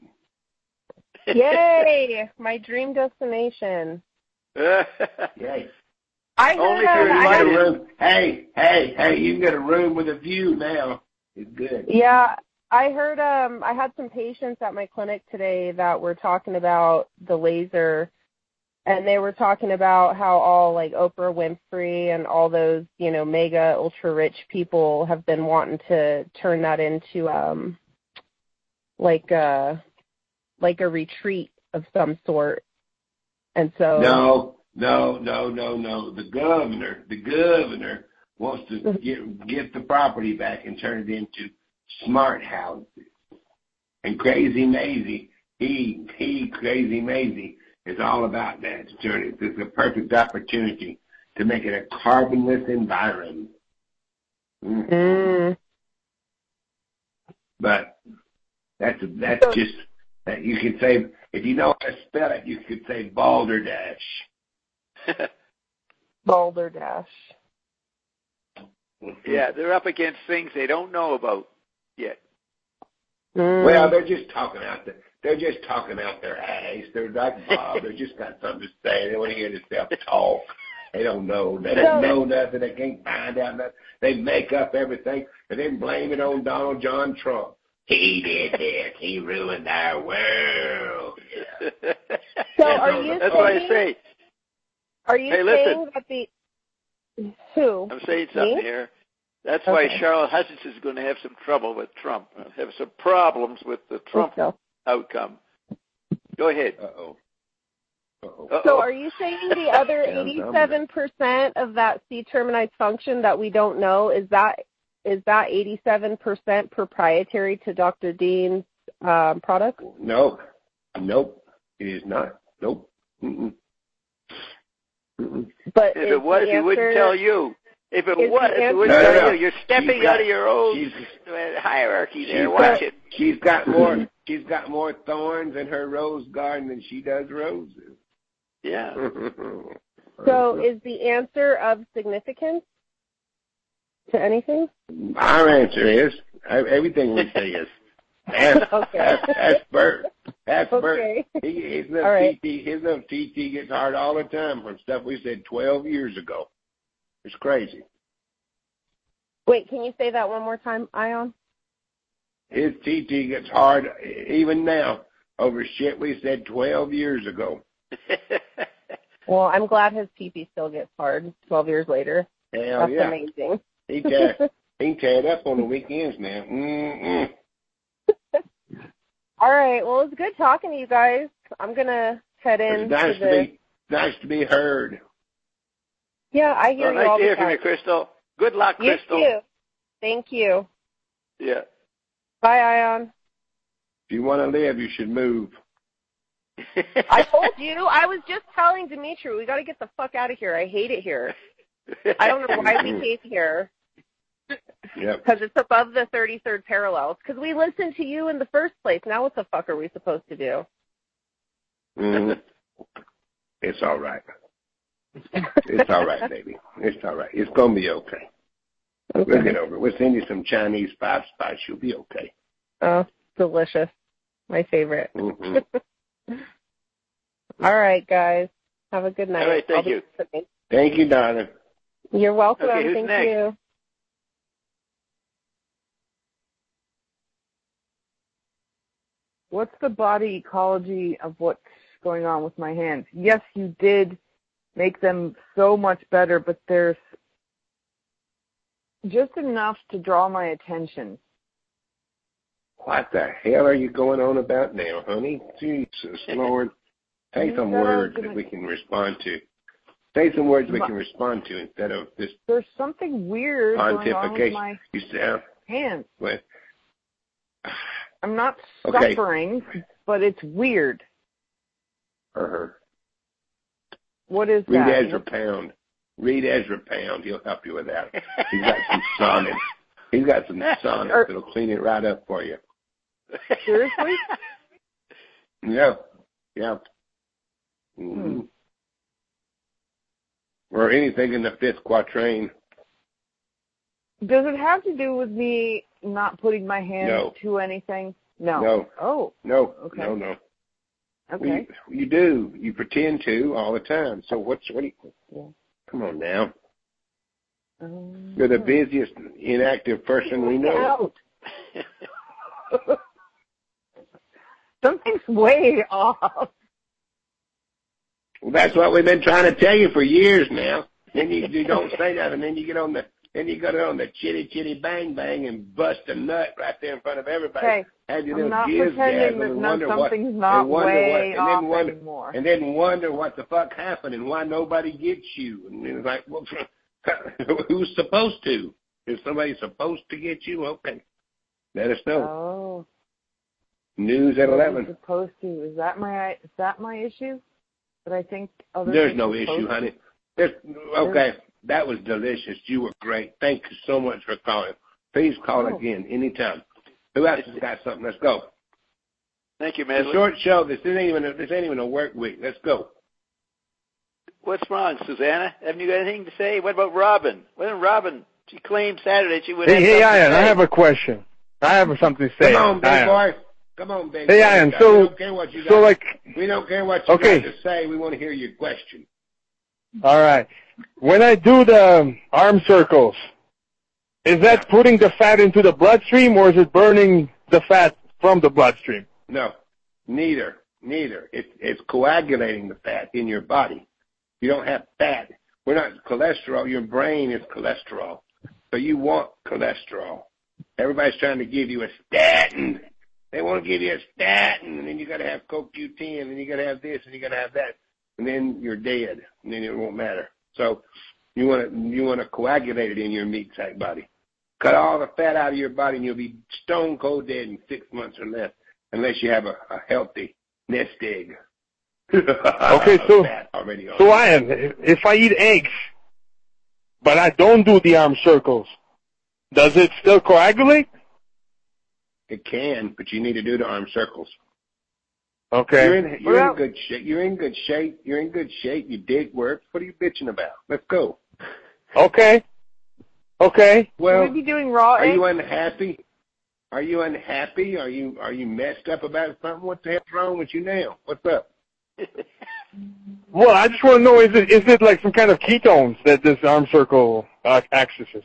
Yay! My dream destination. Yay. I heard, Only if uh, you're You I get a invited. room. Hey, hey, hey, you can get a room with a view now. It's good. Yeah, I heard um I had some patients at my clinic today that were talking about the laser, and they were talking about how all like Oprah Winfrey and all those, you know, mega ultra rich people have been wanting to turn that into um like a like a retreat of some sort. And so No, no, no, no, no. The governor, the governor wants to get get the property back and turn it into smart houses. And Crazy Maisie, he he Crazy Maisie is all about that. To turn it, it's a perfect opportunity to make it a carbonless environment. Mm. mm, But that's that's just that you could say if you know how to spell it, you could say balderdash. Balderdash. Yeah, they're up against things they don't know about yet. Mm. Well, they're just talking out there. They're just talking out their ass. They're like Bob. They just got something to say. They want to hear themselves talk. They don't know. They don't know nothing. They can't find out nothing. They make up everything and then blame it on Donald John Trump. He did this. He ruined our world. Yeah. So are you That's saying, what I say. Are you Hey, saying listen. that the who? I'm saying something Me? here. That's Okay. why Charlotte Hutchinson is going to have some trouble with Trump, uh, have some problems with the Trump So. outcome. Go ahead. Uh-oh. Uh-oh. Uh-oh. So are you saying the other Yeah, I'm- eighty-seven percent of that C-terminized function that we don't know, is that is that eighty-seven percent proprietary to Doctor Dean's um, product? No. Nope. It is not. Nope. Mm-mm. Mm-mm. But If is it was, the he wouldn't answer- tell you. If it is was, the he wouldn't answer- tell No, no, no. you. You're stepping She's got- out of your own she's- hierarchy there. She's Watch got, it. She's got more. She's got more thorns in her rose garden than she does roses. Yeah. So is the answer of significance to anything? Our answer is everything we say is. Ask, Okay. ask, ask Bert. Ask Okay. Bert. He, his little All right. T T, his little T T gets hard all the time from stuff we said twelve years ago. It's crazy. Wait, can you say that one more time, Ion? His T T gets hard even now over shit we said twelve years ago. Well, I'm glad his T P still gets hard twelve years later. Hell That's yeah. amazing. He tear, he tear it up on the weekends now. Mm-mm. All right. Well, it's good talking to you guys. I'm gonna head in. It's nice to to the... be nice to be heard. Yeah, I hear Well, you nice all to the hear from time. you, Crystal. Good luck, You Crystal. too. Thank you. Yeah. Bye, Ion. If you want to live, you should move. I told you. I was just telling Dimitri, we got to get the fuck out of here. I hate it here. I don't know why we came here. Yep. Because it's above the thirty-third parallels. Because we listened to you in the first place. Now what the fuck are we supposed to do? Mm-hmm. It's all right. It's all right, baby. It's all right. It's going to be okay. Okay. We'll get over it. We'll send you some Chinese five spice. You'll be okay. Oh, delicious. My favorite. Mm-hmm. All right, guys. Have a good night. All right, thank I'll be you. listening. Thank you, darling. You're welcome. Okay, who's Thank next? you. What's the body ecology of what's going on with my hands? Yes, you did make them so much better, but there's just enough to draw my attention. What the hell are you going on about now, honey? Jesus, Lord. Say some You said I was words gonna- that we can respond to. Say some words we My- can respond to instead of this There's something weird going on with pontification. my You sound hands. with. I'm not Okay. suffering, but it's weird. Uh-huh. What is Read that? Ezra Pound. Read Ezra Pound. He'll help you with that. He's got some sonnet. He's got some sonics that'll clean it right up for you. Seriously? Yeah. Yeah. Mm-hmm. Hmm. Or anything in the fifth quatrain. Does it have to do with me not putting my hand no. to anything? No. No. Oh. No. Okay. No, no. Okay. Well, you, you do. You pretend to all the time. So what's, what do you, yeah. Come on now. Um, You're the busiest inactive person we know. Something's way off. Well, that's what we've been trying to tell you for years now. Then you, you don't say that, and then you get on the then you go on the chitty chitty bang bang and bust a nut right there in front of everybody. Okay. Have your I'm little not giz pretending that and no, wonder something's what, not and wonder way what, and off then wonder, anymore. And then wonder what the fuck happened and why nobody gets you. And it's like, well, who's supposed to? Is somebody supposed to get you? Okay. Let us know. Oh. News at eleven. Supposed to. Is that my is that my issue? That I think other There's no issue, honey. There's, okay. That was delicious. You were great. Thank you so much for calling. Please call oh. again anytime. Who else has got something? Let's go. Thank you, Madeline. It's a short show. This isn't even a, this ain't even a work week. Let's go. What's wrong, Susanna? Haven't you got anything to say? What about Robin? What did Robin? She claimed Saturday she would. Hey, have hey, Ian. I have a question. I have something to say. Come on, big Ian. boy. Come on, big hey, boy. Ian. We So, don't care what you got. so like, we don't care what you okay. got to say. We want to hear your question. All right. When I do the arm circles, is that yeah. putting the fat into the bloodstream, or is it burning the fat from the bloodstream? No, neither. Neither. It's it's coagulating the fat in your body. You don't have fat. We're not cholesterol. Your brain is cholesterol. So you want cholesterol. Everybody's trying to give you a statin. They want to give you a statin, and then you got to have C O Q ten, and you got to have this, and you got to have that, and then you're dead, and then it won't matter. So you want to you want to coagulate it in your meat sack body. Cut all the fat out of your body, and you'll be stone cold dead in six months or less, unless you have a, a healthy nest egg. Okay, so so I am. If I eat eggs, but I don't do the arm circles, does it still coagulate? It can, but you need to do the arm circles. Okay. You're in, you're well, in good shape. You're in good shape. You're in good shape. You did work. What are you bitching about? Let's go. Okay. Okay. Well, would you be doing raw are eggs? you unhappy? Are you unhappy? Are you are you messed up about something? What the hell's wrong with you now? What's up? Well, I just want to know, is it is it like some kind of ketones that this arm circle uh, accesses?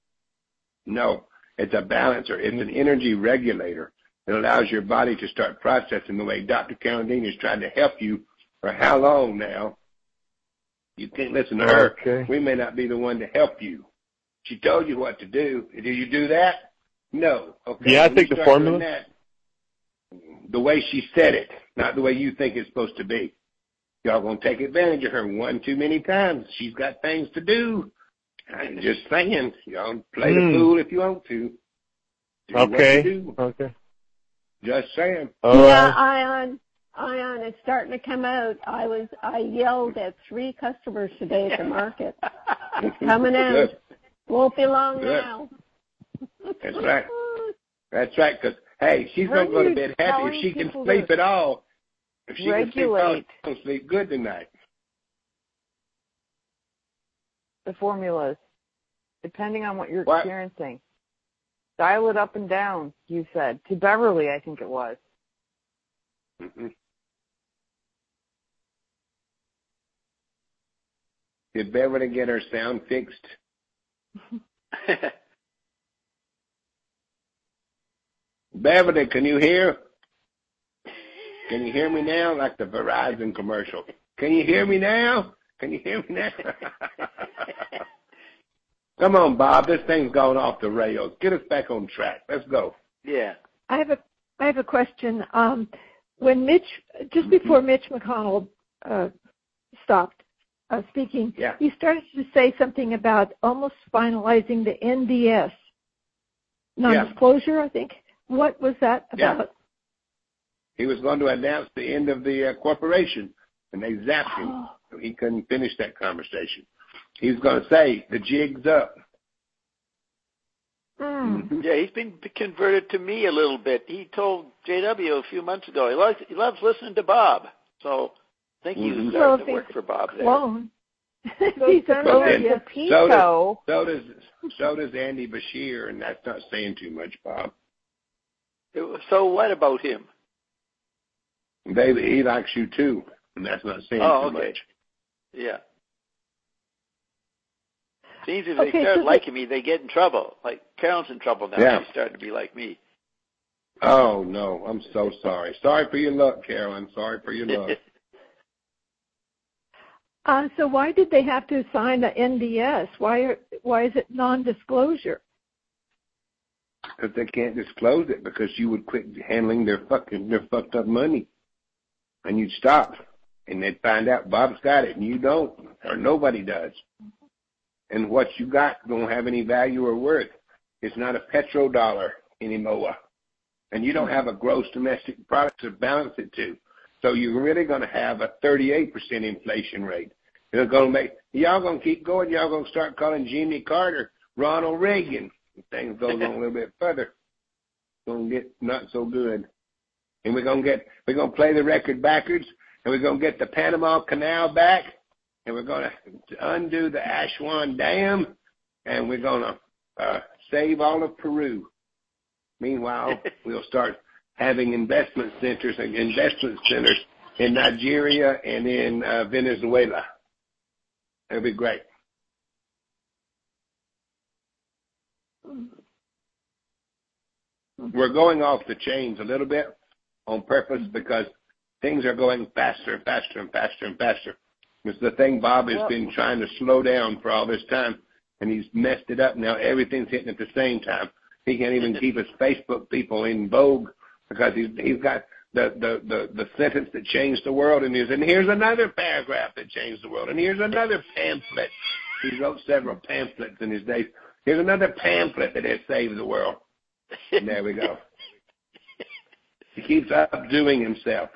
No, it's a balancer. It's an energy regulator. It allows your body to start processing the way Doctor Carandini is trying to help you for how long now? You can't listen to her. Okay. We may not be the one to help you. She told you what to do. Do you do that? No. Okay. Yeah, I when take the formula. That, the way she said it, not the way you think it's supposed to be. Y'all going to take advantage of her one too many times. She's got things to do. I'm just saying. Y'all play mm. the fool if you want to. Do okay. What you do. Okay. Just saying. All yeah, right. Ion, Ion, it's starting to come out. I was, I yelled at three customers today at the market. It's coming out. Good. Won't be long Good. now. That's right. That's right. Because hey, she's gonna go to bed happy if she can sleep at all. If she regulate. can sleep, all, she's gonna sleep good tonight. The formulas, depending on what you're what? experiencing. Dial it up and down, you said. To Beverly, I think it was. Mm-hmm. Did Beverly get her sound fixed? Beverly, can you hear? Can you hear me now? Like the Verizon commercial. Can you hear me now? Can you hear me now? Come on, Bob. This thing's going off the rails. Get us back on track. Let's go. Yeah. I have a I have a question. Um, when Mitch, just before Mitch McConnell uh, stopped uh, speaking, yeah. he started to say something about almost finalizing the N D S non-disclosure. Yeah. I think. What was that about? Yeah. He was going to announce the end of the uh, corporation, and they zapped him, oh. so he couldn't finish that conversation. He was going to say, the jig's up. Mm. Yeah, he's been converted to me a little bit. He told J W a few months ago he loves he loves listening to Bob. So I think he's Mm-hmm. starting Well, to if work he's for Bob there. Clone. So He's a Senator clone, yes. So does, Pepito. so does so does Andy Bashir, and that's not saying too much, Bob. So what about him? David, he likes you too, and that's not saying Oh, too okay. much. Yeah. Seems if they Okay, start so the- liking me, they get in trouble. Like Carol's in trouble now. Yeah. She's starting to be like me. Oh no, I'm so sorry. Sorry for your luck, Carolyn. Sorry for your luck. Uh, so why did they have to sign the N D S? Why are, why is it non-disclosure? Because they can't disclose it because you would quit handling their fucking their fucked up money, and you'd stop, and they'd find out Bob's got it and you don't, or nobody does. And what you got don't have any value or worth. It's not a petrodollar anymore, and you don't have a gross domestic product to balance it to. So you're really going to have a thirty-eight percent inflation rate. It's going to make y'all going to keep going. Y'all going to start calling Jimmy Carter Ronald Reagan. If things goes on a little bit further, it's going to get not so good. And we're going to get we're going to play the record backwards, and we're going to get the Panama Canal back, and we're going to undo the Aswan Dam, and we're going to uh, save all of Peru. Meanwhile, we'll start having investment centers and investment centers in Nigeria and in uh, Venezuela. That'd be great. We're going off the chains a little bit on purpose because things are going faster and faster and faster and faster. It's the thing Bob has Well, been trying to slow down for all this time, and he's messed it up. Now everything's hitting at the same time. He can't even keep his Facebook people in vogue because he's he's got the, the, the, the sentence that changed the world, and he's, and here's another paragraph that changed the world, and here's another pamphlet. He wrote several pamphlets in his days. Here's another pamphlet that has saved the world. And there we go. He keeps outdoing himself.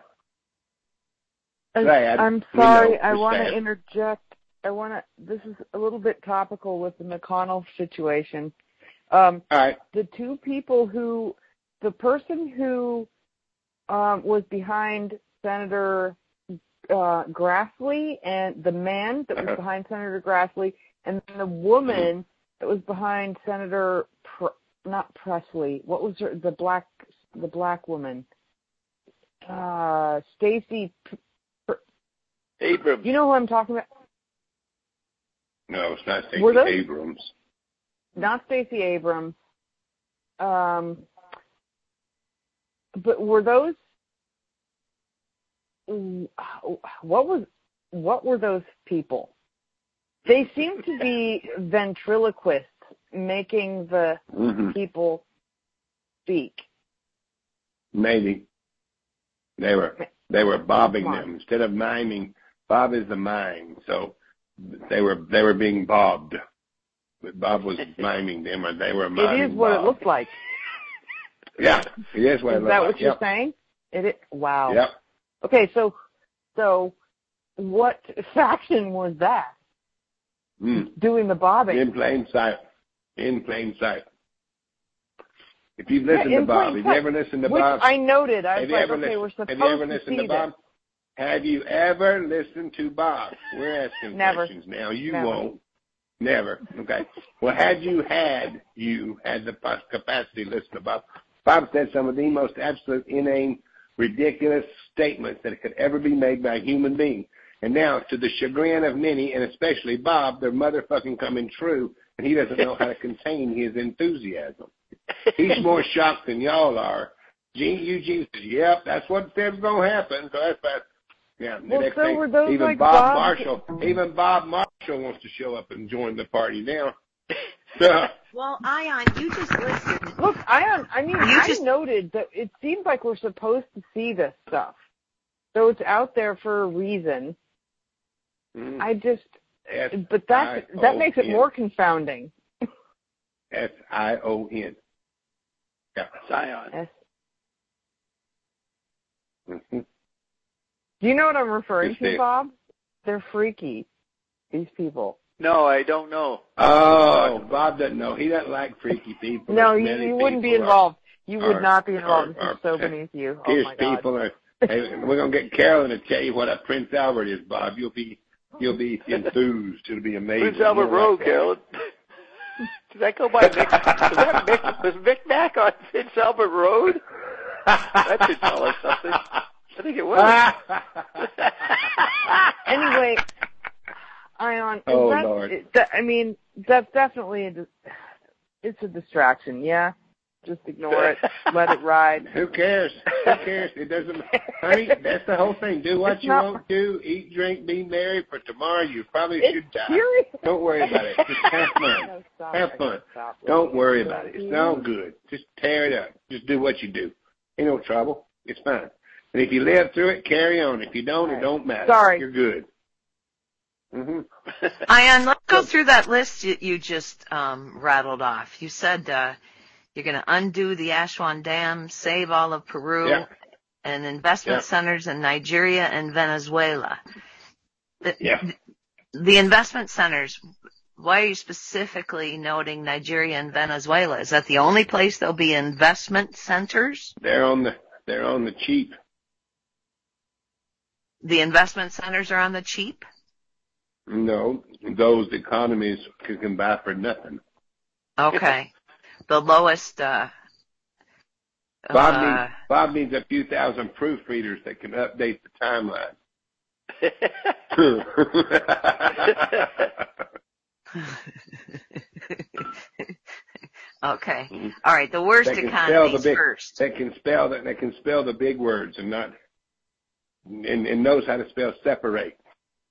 Sad. I'm We sorry. know. I It's want to sad. interject. I want to. This is a little bit topical with the McConnell situation. Um, All right. the two people who, the person who um, was behind Senator uh, Grassley, and the man that was Uh-huh. behind Senator Grassley, and the woman that was behind Senator Pre- not Presley. What was her? The black, the black woman. Uh, Stacey. Abrams. You know who I'm talking about? No, it's not Stacey Were those- Abrams. Not Stacey Abrams. Um, but were those? What was? What were those people? They seem to be ventriloquists, making the Mm-hmm. people speak. Maybe. They were they were bobbing Come on. them instead of miming. Bob is the mime, so they were they were being bobbed. But Bob was miming them, or they were It miming is what Bob. it looks like. Yeah, it is what it Is looks that like. what you're Yep. saying? It is. Wow. Yep. Okay, so so what faction was that Mm. doing the bobbing? In plain sight. In plain sight. If you've Yeah, listened in to Bob, plain have you sight. ever listened to Which Bob? I noted. I have was you like, ever okay, listened? we're supposed Have you ever to listened see to Bob? this. Have you ever listened to Bob? We're asking Never. questions now. You Never. won't. Never. Okay. Well, had you had you had the pos- capacity to listen to Bob, Bob said some of the most absolute inane, ridiculous statements that could ever be made by a human being. And now, to the chagrin of many, and especially Bob, they're motherfucking coming true, and he doesn't know how to contain his enthusiasm. He's more shocked than y'all are. Gene, Eugene says, yep, that's what said was going to happen, so that's fast. Yeah, the Well, next so thing, were those even like Bob Bob- Marshall, even Bob Marshall wants to show up and join the party now. So, Well, Ion, you just listened. Look, I I mean, You I just- noted that it seems like we're supposed to see this stuff, so it's out there for a reason. mm, I just, S but that I that O makes it N. more confounding. S I O N. Yeah. Zion. Yes. Mm-hmm. Do you know what I'm referring It's to, there. Bob? They're freaky. These people. No, I don't know. Oh, Bob doesn't know. He doesn't like freaky people. No, you, you wouldn't be involved. Are, you would are, not be involved. Are, this is so beneath you. His oh, my God. people are. Hey, we're gonna get Carolyn to tell you what a Prince Albert is, Bob. You'll be you'll be enthused. It'll be amazing. Prince Albert Road, like Carolyn. Does that go by Vic? Does that Vic, was Vic back on Prince Albert Road? That should tell us something. I think it was. Anyway, Ion, oh, that, Lord. That, I mean, that's definitely a, it's a distraction, yeah? Just ignore it. Let it ride. Who cares? Who cares? It doesn't, honey, that's the whole thing. Do what it's you not, want to do. Eat, drink, be merry, for tomorrow you probably it's should die. Serious. Don't worry about it. Just have fun. No, stop have it. fun. Stop it. Don't worry about it. It's all good. Just tear it up. Just do what you do. Ain't no trouble. It's fine. And if you live through it, carry on. If you don't, right. It don't matter. Sorry. You're good. Mm-hmm. Ian, let's go through that list you, you just um, rattled off. You said uh, you're going to undo the Aswan Dam, save all of Peru, yeah. and investment yeah. centers in Nigeria and Venezuela. The, yeah. the investment centers, why are you specifically noting Nigeria and Venezuela? Is that the only place there'll be investment centers? They're on the they're on the cheap. The investment centers are on the cheap? No, those economies can, can buy for nothing. Okay. The lowest, uh, Bob, uh, needs, Bob needs a few thousand proofreaders that can update the timeline. Okay. All right. The worst economies the big, first. That can spell that. They can spell the big words and not, and, and knows how to spell separate.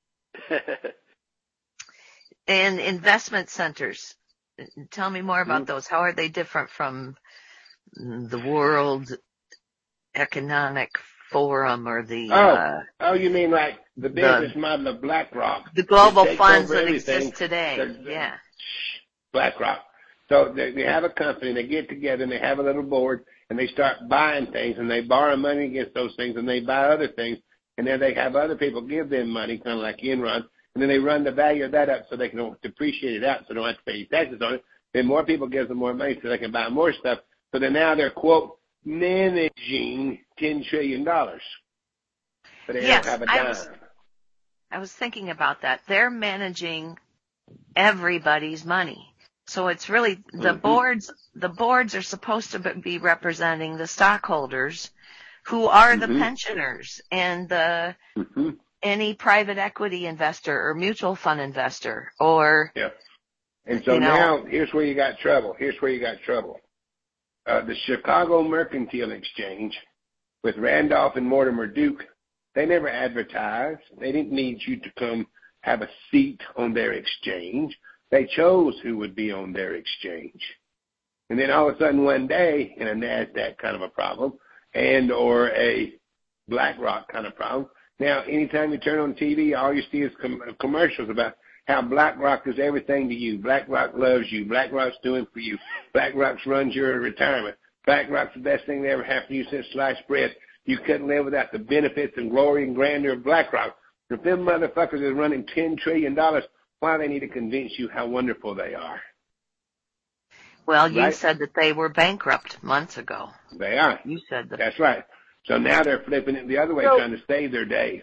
And investment centers. Tell me more about mm-hmm. those. How are they different from the World Economic Forum or the? Oh, uh, oh, you mean like the business the, model of BlackRock? The global funds that exist today. The, the, yeah. BlackRock. So they, they have a company, they get together, and they have a little board, and they start buying things, and they borrow money against those things, and they buy other things, and then they have other people give them money, kind of like Enron, and then they run the value of that up so they can depreciate it out so they don't have to pay taxes on it. Then more people give them more money so they can buy more stuff. So then now they're, quote, managing ten trillion dollars. But they yes, don't have a dime. I was, I was thinking about that. They're managing everybody's money. So it's really the mm-hmm. boards, the boards are supposed to be representing the stockholders who are mm-hmm. the pensioners and the, mm-hmm. any private equity investor or mutual fund investor or. Yeah. And so you know, now here's where you got trouble. Here's where you got trouble. Uh, the Chicago Mercantile Exchange with Randolph and Mortimer Duke, they never advertised. They didn't need you to come have a seat on their exchange. They chose who would be on their exchange. And then all of a sudden one day, in a NASDAQ kind of a problem, and or a BlackRock kind of problem, now anytime you turn on T V, all you see is com- commercials about how BlackRock is everything to you. BlackRock loves you. BlackRock's doing for you. BlackRock runs your retirement. BlackRock's the best thing that ever happened to you since sliced bread. You couldn't live without the benefits and glory and grandeur of BlackRock. If them motherfuckers are running ten trillion dollars, why do they need to convince you how wonderful they are? Well, you right? said that they were bankrupt months ago. They are. You said that. That's right. So now they're flipping it the other way, so, trying to save their day.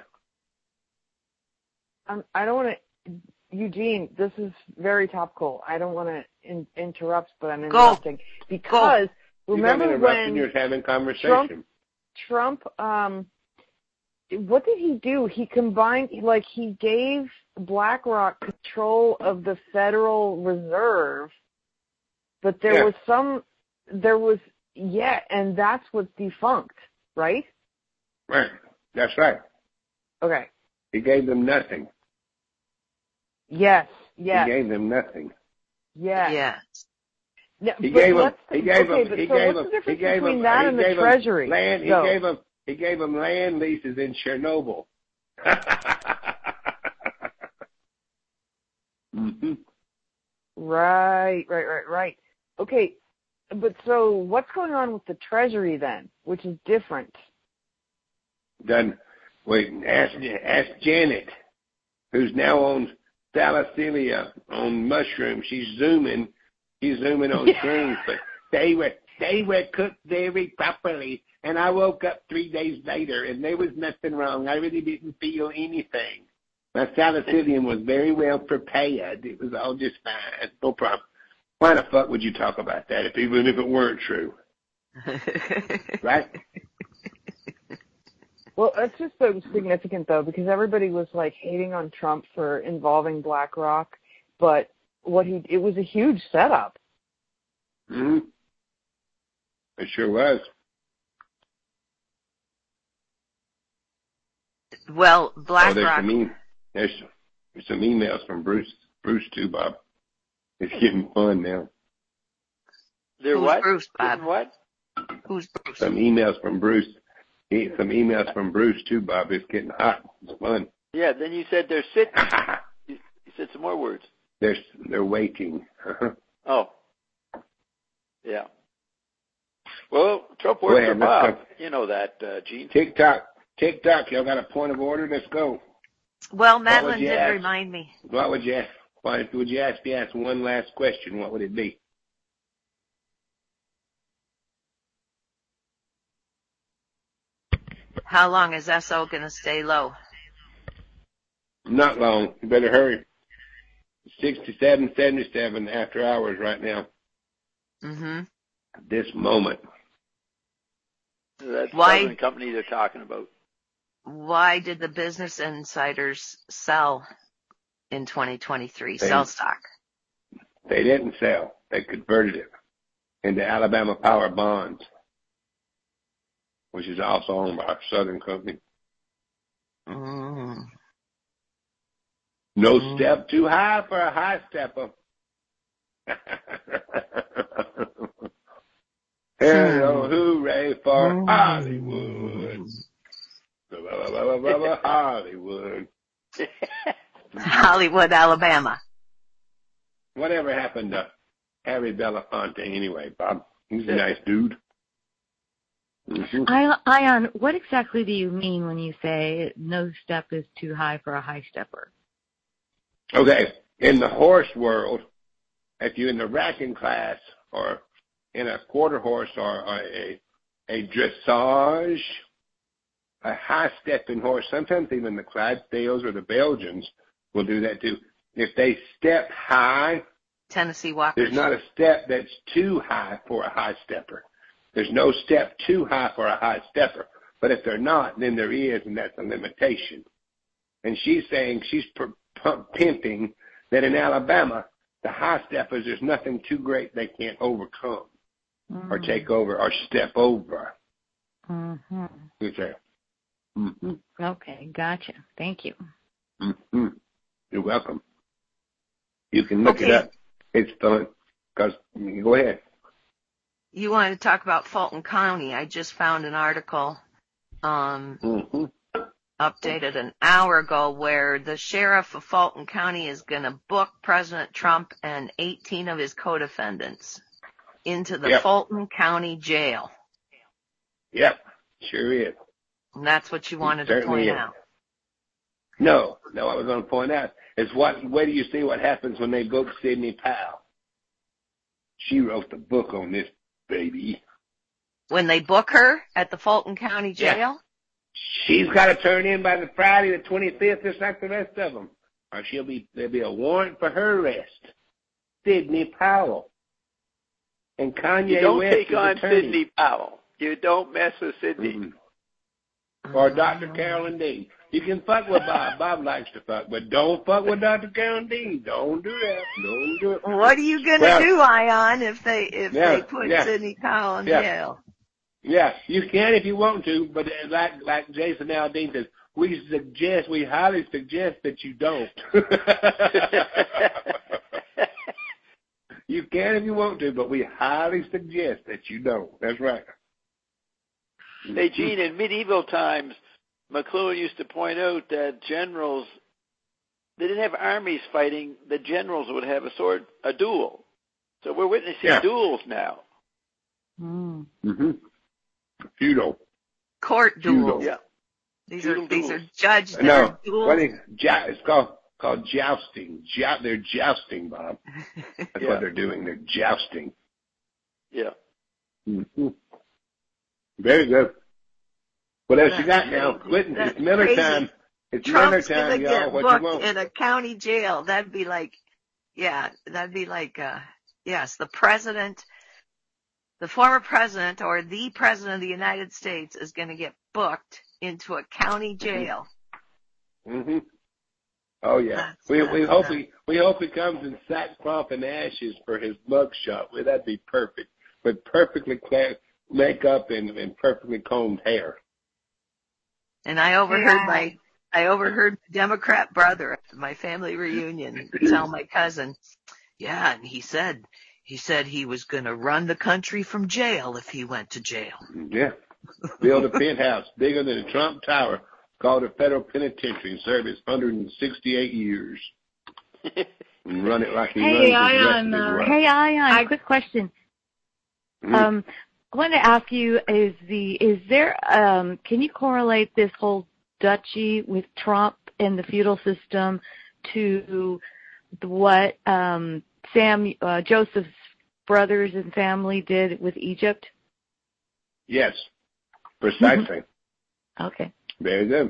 Um, I don't want to, Eugene, this is very topical. I don't want to in, interrupt, but I'm interrupting. Go. Because Go. remember you're when you're having conversation. Trump, Trump, um, what did he do? He combined, like he gave BlackRock control of the Federal Reserve, but there yeah. was some, there was, yeah, and that's what's defunct, right? Right. That's right. Okay. He gave them nothing. Yes. Yes. He gave them nothing. Yes. Yes. Yeah, he, gave them, the, he gave okay, them. He so gave what's them. the difference He gave between them. that He and the gave Treasury? Them land. He Go. gave them. He gave them land leases in Chernobyl. mm-hmm. Right. Right. Right. Right. Okay. But so what's going on with the Treasury then, which is different? Then, wait, ask, ask Janet, who's now owns Salicylia on mushrooms. She's zooming. She's zooming on shrooms, but they were they were cooked very properly. And I woke up three days later, and there was nothing wrong. I really didn't feel anything. My salicyllium was very well prepared. It was all just fine. No problem. Why the fuck would you talk about that if even if it weren't true? Right? Well, that's just so significant, though, because everybody was, like, hating on Trump for involving BlackRock, but what he it was a huge setup. Mm-hmm. It sure was. Well, BlackRock. Oh, there's some, e- there's, there's some emails from Bruce, Bruce too, Bob. It's getting fun now. They're Who's what? Bruce, Bob? Getting what? Who's Bruce? Some emails from Bruce. Some emails from Bruce too, Bob. It's getting hot. It's fun. Yeah. Then you said they're sitting. you, you said some more words. They're they're waiting. Oh. Yeah. Well, Trump works ahead, for Bob. go. You know that, uh, Gene. TikTok. TikTok. Y'all got a point of order? Let's go. Well, Madeline you did ask? remind me. What would you ask? What would you ask? If you asked one last question, what would it be? How long is S O going to stay low? Not long. You better hurry. sixty-seven seventy-seven after hours right now. Mm-hmm. This moment. That's Why- the Southern company they're talking about. Why did the business insiders sell in twenty twenty-three? They- Sell stock. They didn't sell. They converted it into Alabama Power Bonds, which is also owned by a Southern company. Mm. No Mm. step too high for a high stepper. Hello, hooray for Mm. Hollywood. Hollywood. Hollywood, Alabama. Whatever happened to Harry Belafonte anyway, Bob? He's a nice dude. Mm-hmm. I, Ion, what exactly do you mean when you say no step is too high for a high stepper? Okay, in the horse world, if you're in the racking class or in a quarter horse or a, a dressage, a high-stepping horse, sometimes even the Clydesdales or the Belgians will do that too. If they step high, Tennessee Walkers. there's not a step that's too high for a high stepper. There's no step too high for a high stepper. But if they're not, then there is, and that's a limitation. And she's saying, she's pimping that in Alabama, the high steppers, there's nothing too great they can't overcome mm-hmm. or take over or step over. Mm-hmm. Okay. Mm-hmm. Okay, gotcha. Thank you. Mm-hmm. You're welcome. You can look okay. it up. It's fun. Cause, go ahead. You wanted to talk about Fulton County. I just found an article um, mm-hmm. updated an hour ago where the sheriff of Fulton County is going to book President Trump and eighteen of his co-defendants into the yep. Fulton County jail. Yep, sure is. And that's what you wanted it to point is. out. No, no, I was going to point out is what. Where do you see what happens when they book Sidney Powell? She wrote the book on this baby. When they book her at the Fulton County jail? Yeah. She's got to turn in by the Friday the twenty-fifth, just like the rest of them, or she'll be there'll be a warrant for her arrest. Sidney Powell and Kanye You don't West take on attorney. Sidney Powell. You don't mess with Sidney. Mm-hmm. Or Doctor Carolyn Dean. You can fuck with Bob. Bob likes to fuck, but don't fuck with Doctor Carolyn Dean. Don't do that. Don't do it. What are you going to well, do, Ion, if they if yeah, they put yeah, Sidney Powell in yeah. jail? Yeah, you can if you want to, but like like Jason Aldean says, we suggest, we highly suggest that you don't. You can if you want to, but we highly suggest that you don't. That's right. Hey, Gene, in medieval times, McLuhan used to point out that generals, they didn't have armies fighting. The generals would have a sword, a duel. So we're witnessing yeah. duels now. Mm. Mm-hmm. Feudal. Court duels. Yeah. These Feudal are these duels. are judged. No, duels. what is, it's called called jousting. Jou- they're jousting, Bob. That's Yeah. what they're doing. They're jousting. Yeah. Mm-hmm. Very good. What else you got now? Quitting. That's It's Miller crazy. time. It's Trump's Miller gonna time, y'all. get What you booked want? in a county jail. That'd be like, yeah, that'd be like, uh, yes, the president, the former president or the president of the United States is going to get booked into a county jail. Mm-hmm. Oh yeah. That's, we that's, we hope uh, he we hope he comes in sackcloth and ashes for his mugshot. Well, that'd be perfect. With perfectly clear makeup and, and perfectly combed hair. And I overheard Yeah. my, I overheard my Democrat brother at my family reunion tell my cousin, yeah, and he said, he said he was going to run the country from jail if he went to jail. Yeah. Build a penthouse bigger than the Trump Tower, called a federal penitentiary, and serve his one hundred sixty-eight years. And run it like he Hey, runs his rest Ion. of his Uh, life. hey, Ion. I- Quick question. Mhm. Um, I wanted to ask you: Is the is there? Um, can you correlate this whole duchy with Trump and the feudal system to what um, Sam uh, Joseph's brothers and family did with Egypt? Yes, precisely. Okay. Very good.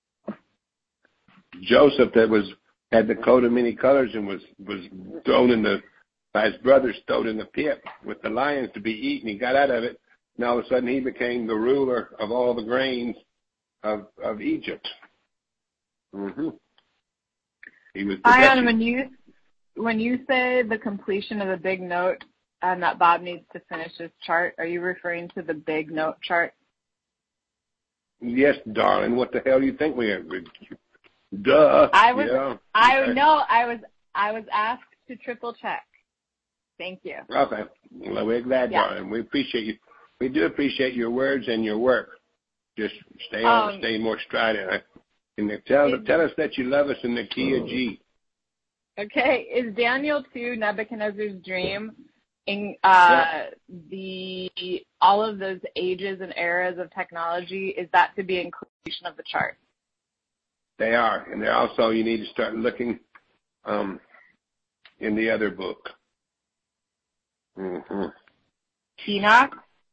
Joseph, that was had the coat of many colors and was was thrown in the by his brothers, thrown in the pit with the lions to be eaten. He got out of it, and all of a sudden he became the ruler of all the grains of of Egypt. Mm-hmm. He was the Ion, best. when you when you say the completion of the big note and that Bob needs to finish his chart, are you referring to the big note chart? Yes, darling. What the hell do you think we are? Duh. I was Yeah. I Okay. know I was I was asked to triple check. Thank you. Okay. Well, we're glad, Yeah. darling. We appreciate you. We do appreciate your words and your work. Just stay on, Um, stay more strident. And tell is- tell us that you love us in the Kia G. Okay, is Daniel two Nebuchadnezzar's dream in uh, the all of those ages and eras of technology? Is that to be inclusion of the chart? They are, and they're also you need to start looking um, in the other book. Mm-hmm. Enoch.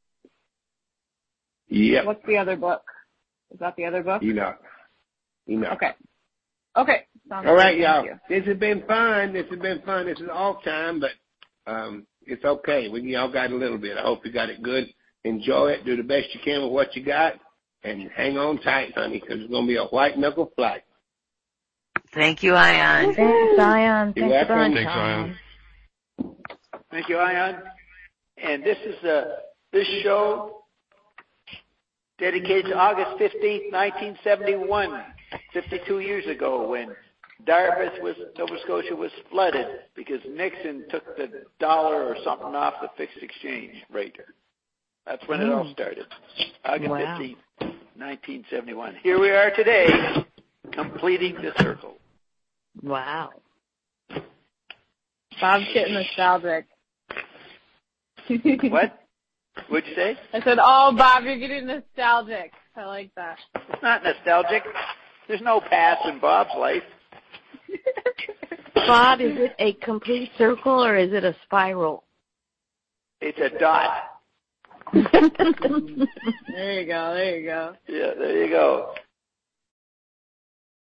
Yep. What's the other book? Is that the other book? Enoch. Enoch. Okay. Okay. Sounds All right, good. y'all. Thank This has been fun. This has been fun. This is off time, but um, it's okay. We y'all got a little bit. I hope you got it good. Enjoy it. Do the best you can with what you got, and hang on tight, honey, because it's gonna be a white knuckle flight. Thank you, Ion. Thanks, Ion. You're Thanks a welcome. bunch, Thanks, Ion. Thank you, Ion. And this is uh, this show dedicated to August fifteenth, nineteen seventy-one, fifty-two years ago, when Dartmouth, was, Nova Scotia, was flooded because Nixon took the dollar or something off the fixed exchange rate. That's when it all started. August Wow. fifteenth, nineteen seventy-one. Here we are today, completing the circle. Wow. Bob's getting nostalgic. What? What'd you say? I said, oh, Bob, you're getting nostalgic. I like that. It's not nostalgic. There's no past in Bob's life. Bob, is it a complete circle or is it a spiral? It's a dot. There you go. There you go. Yeah, there you go.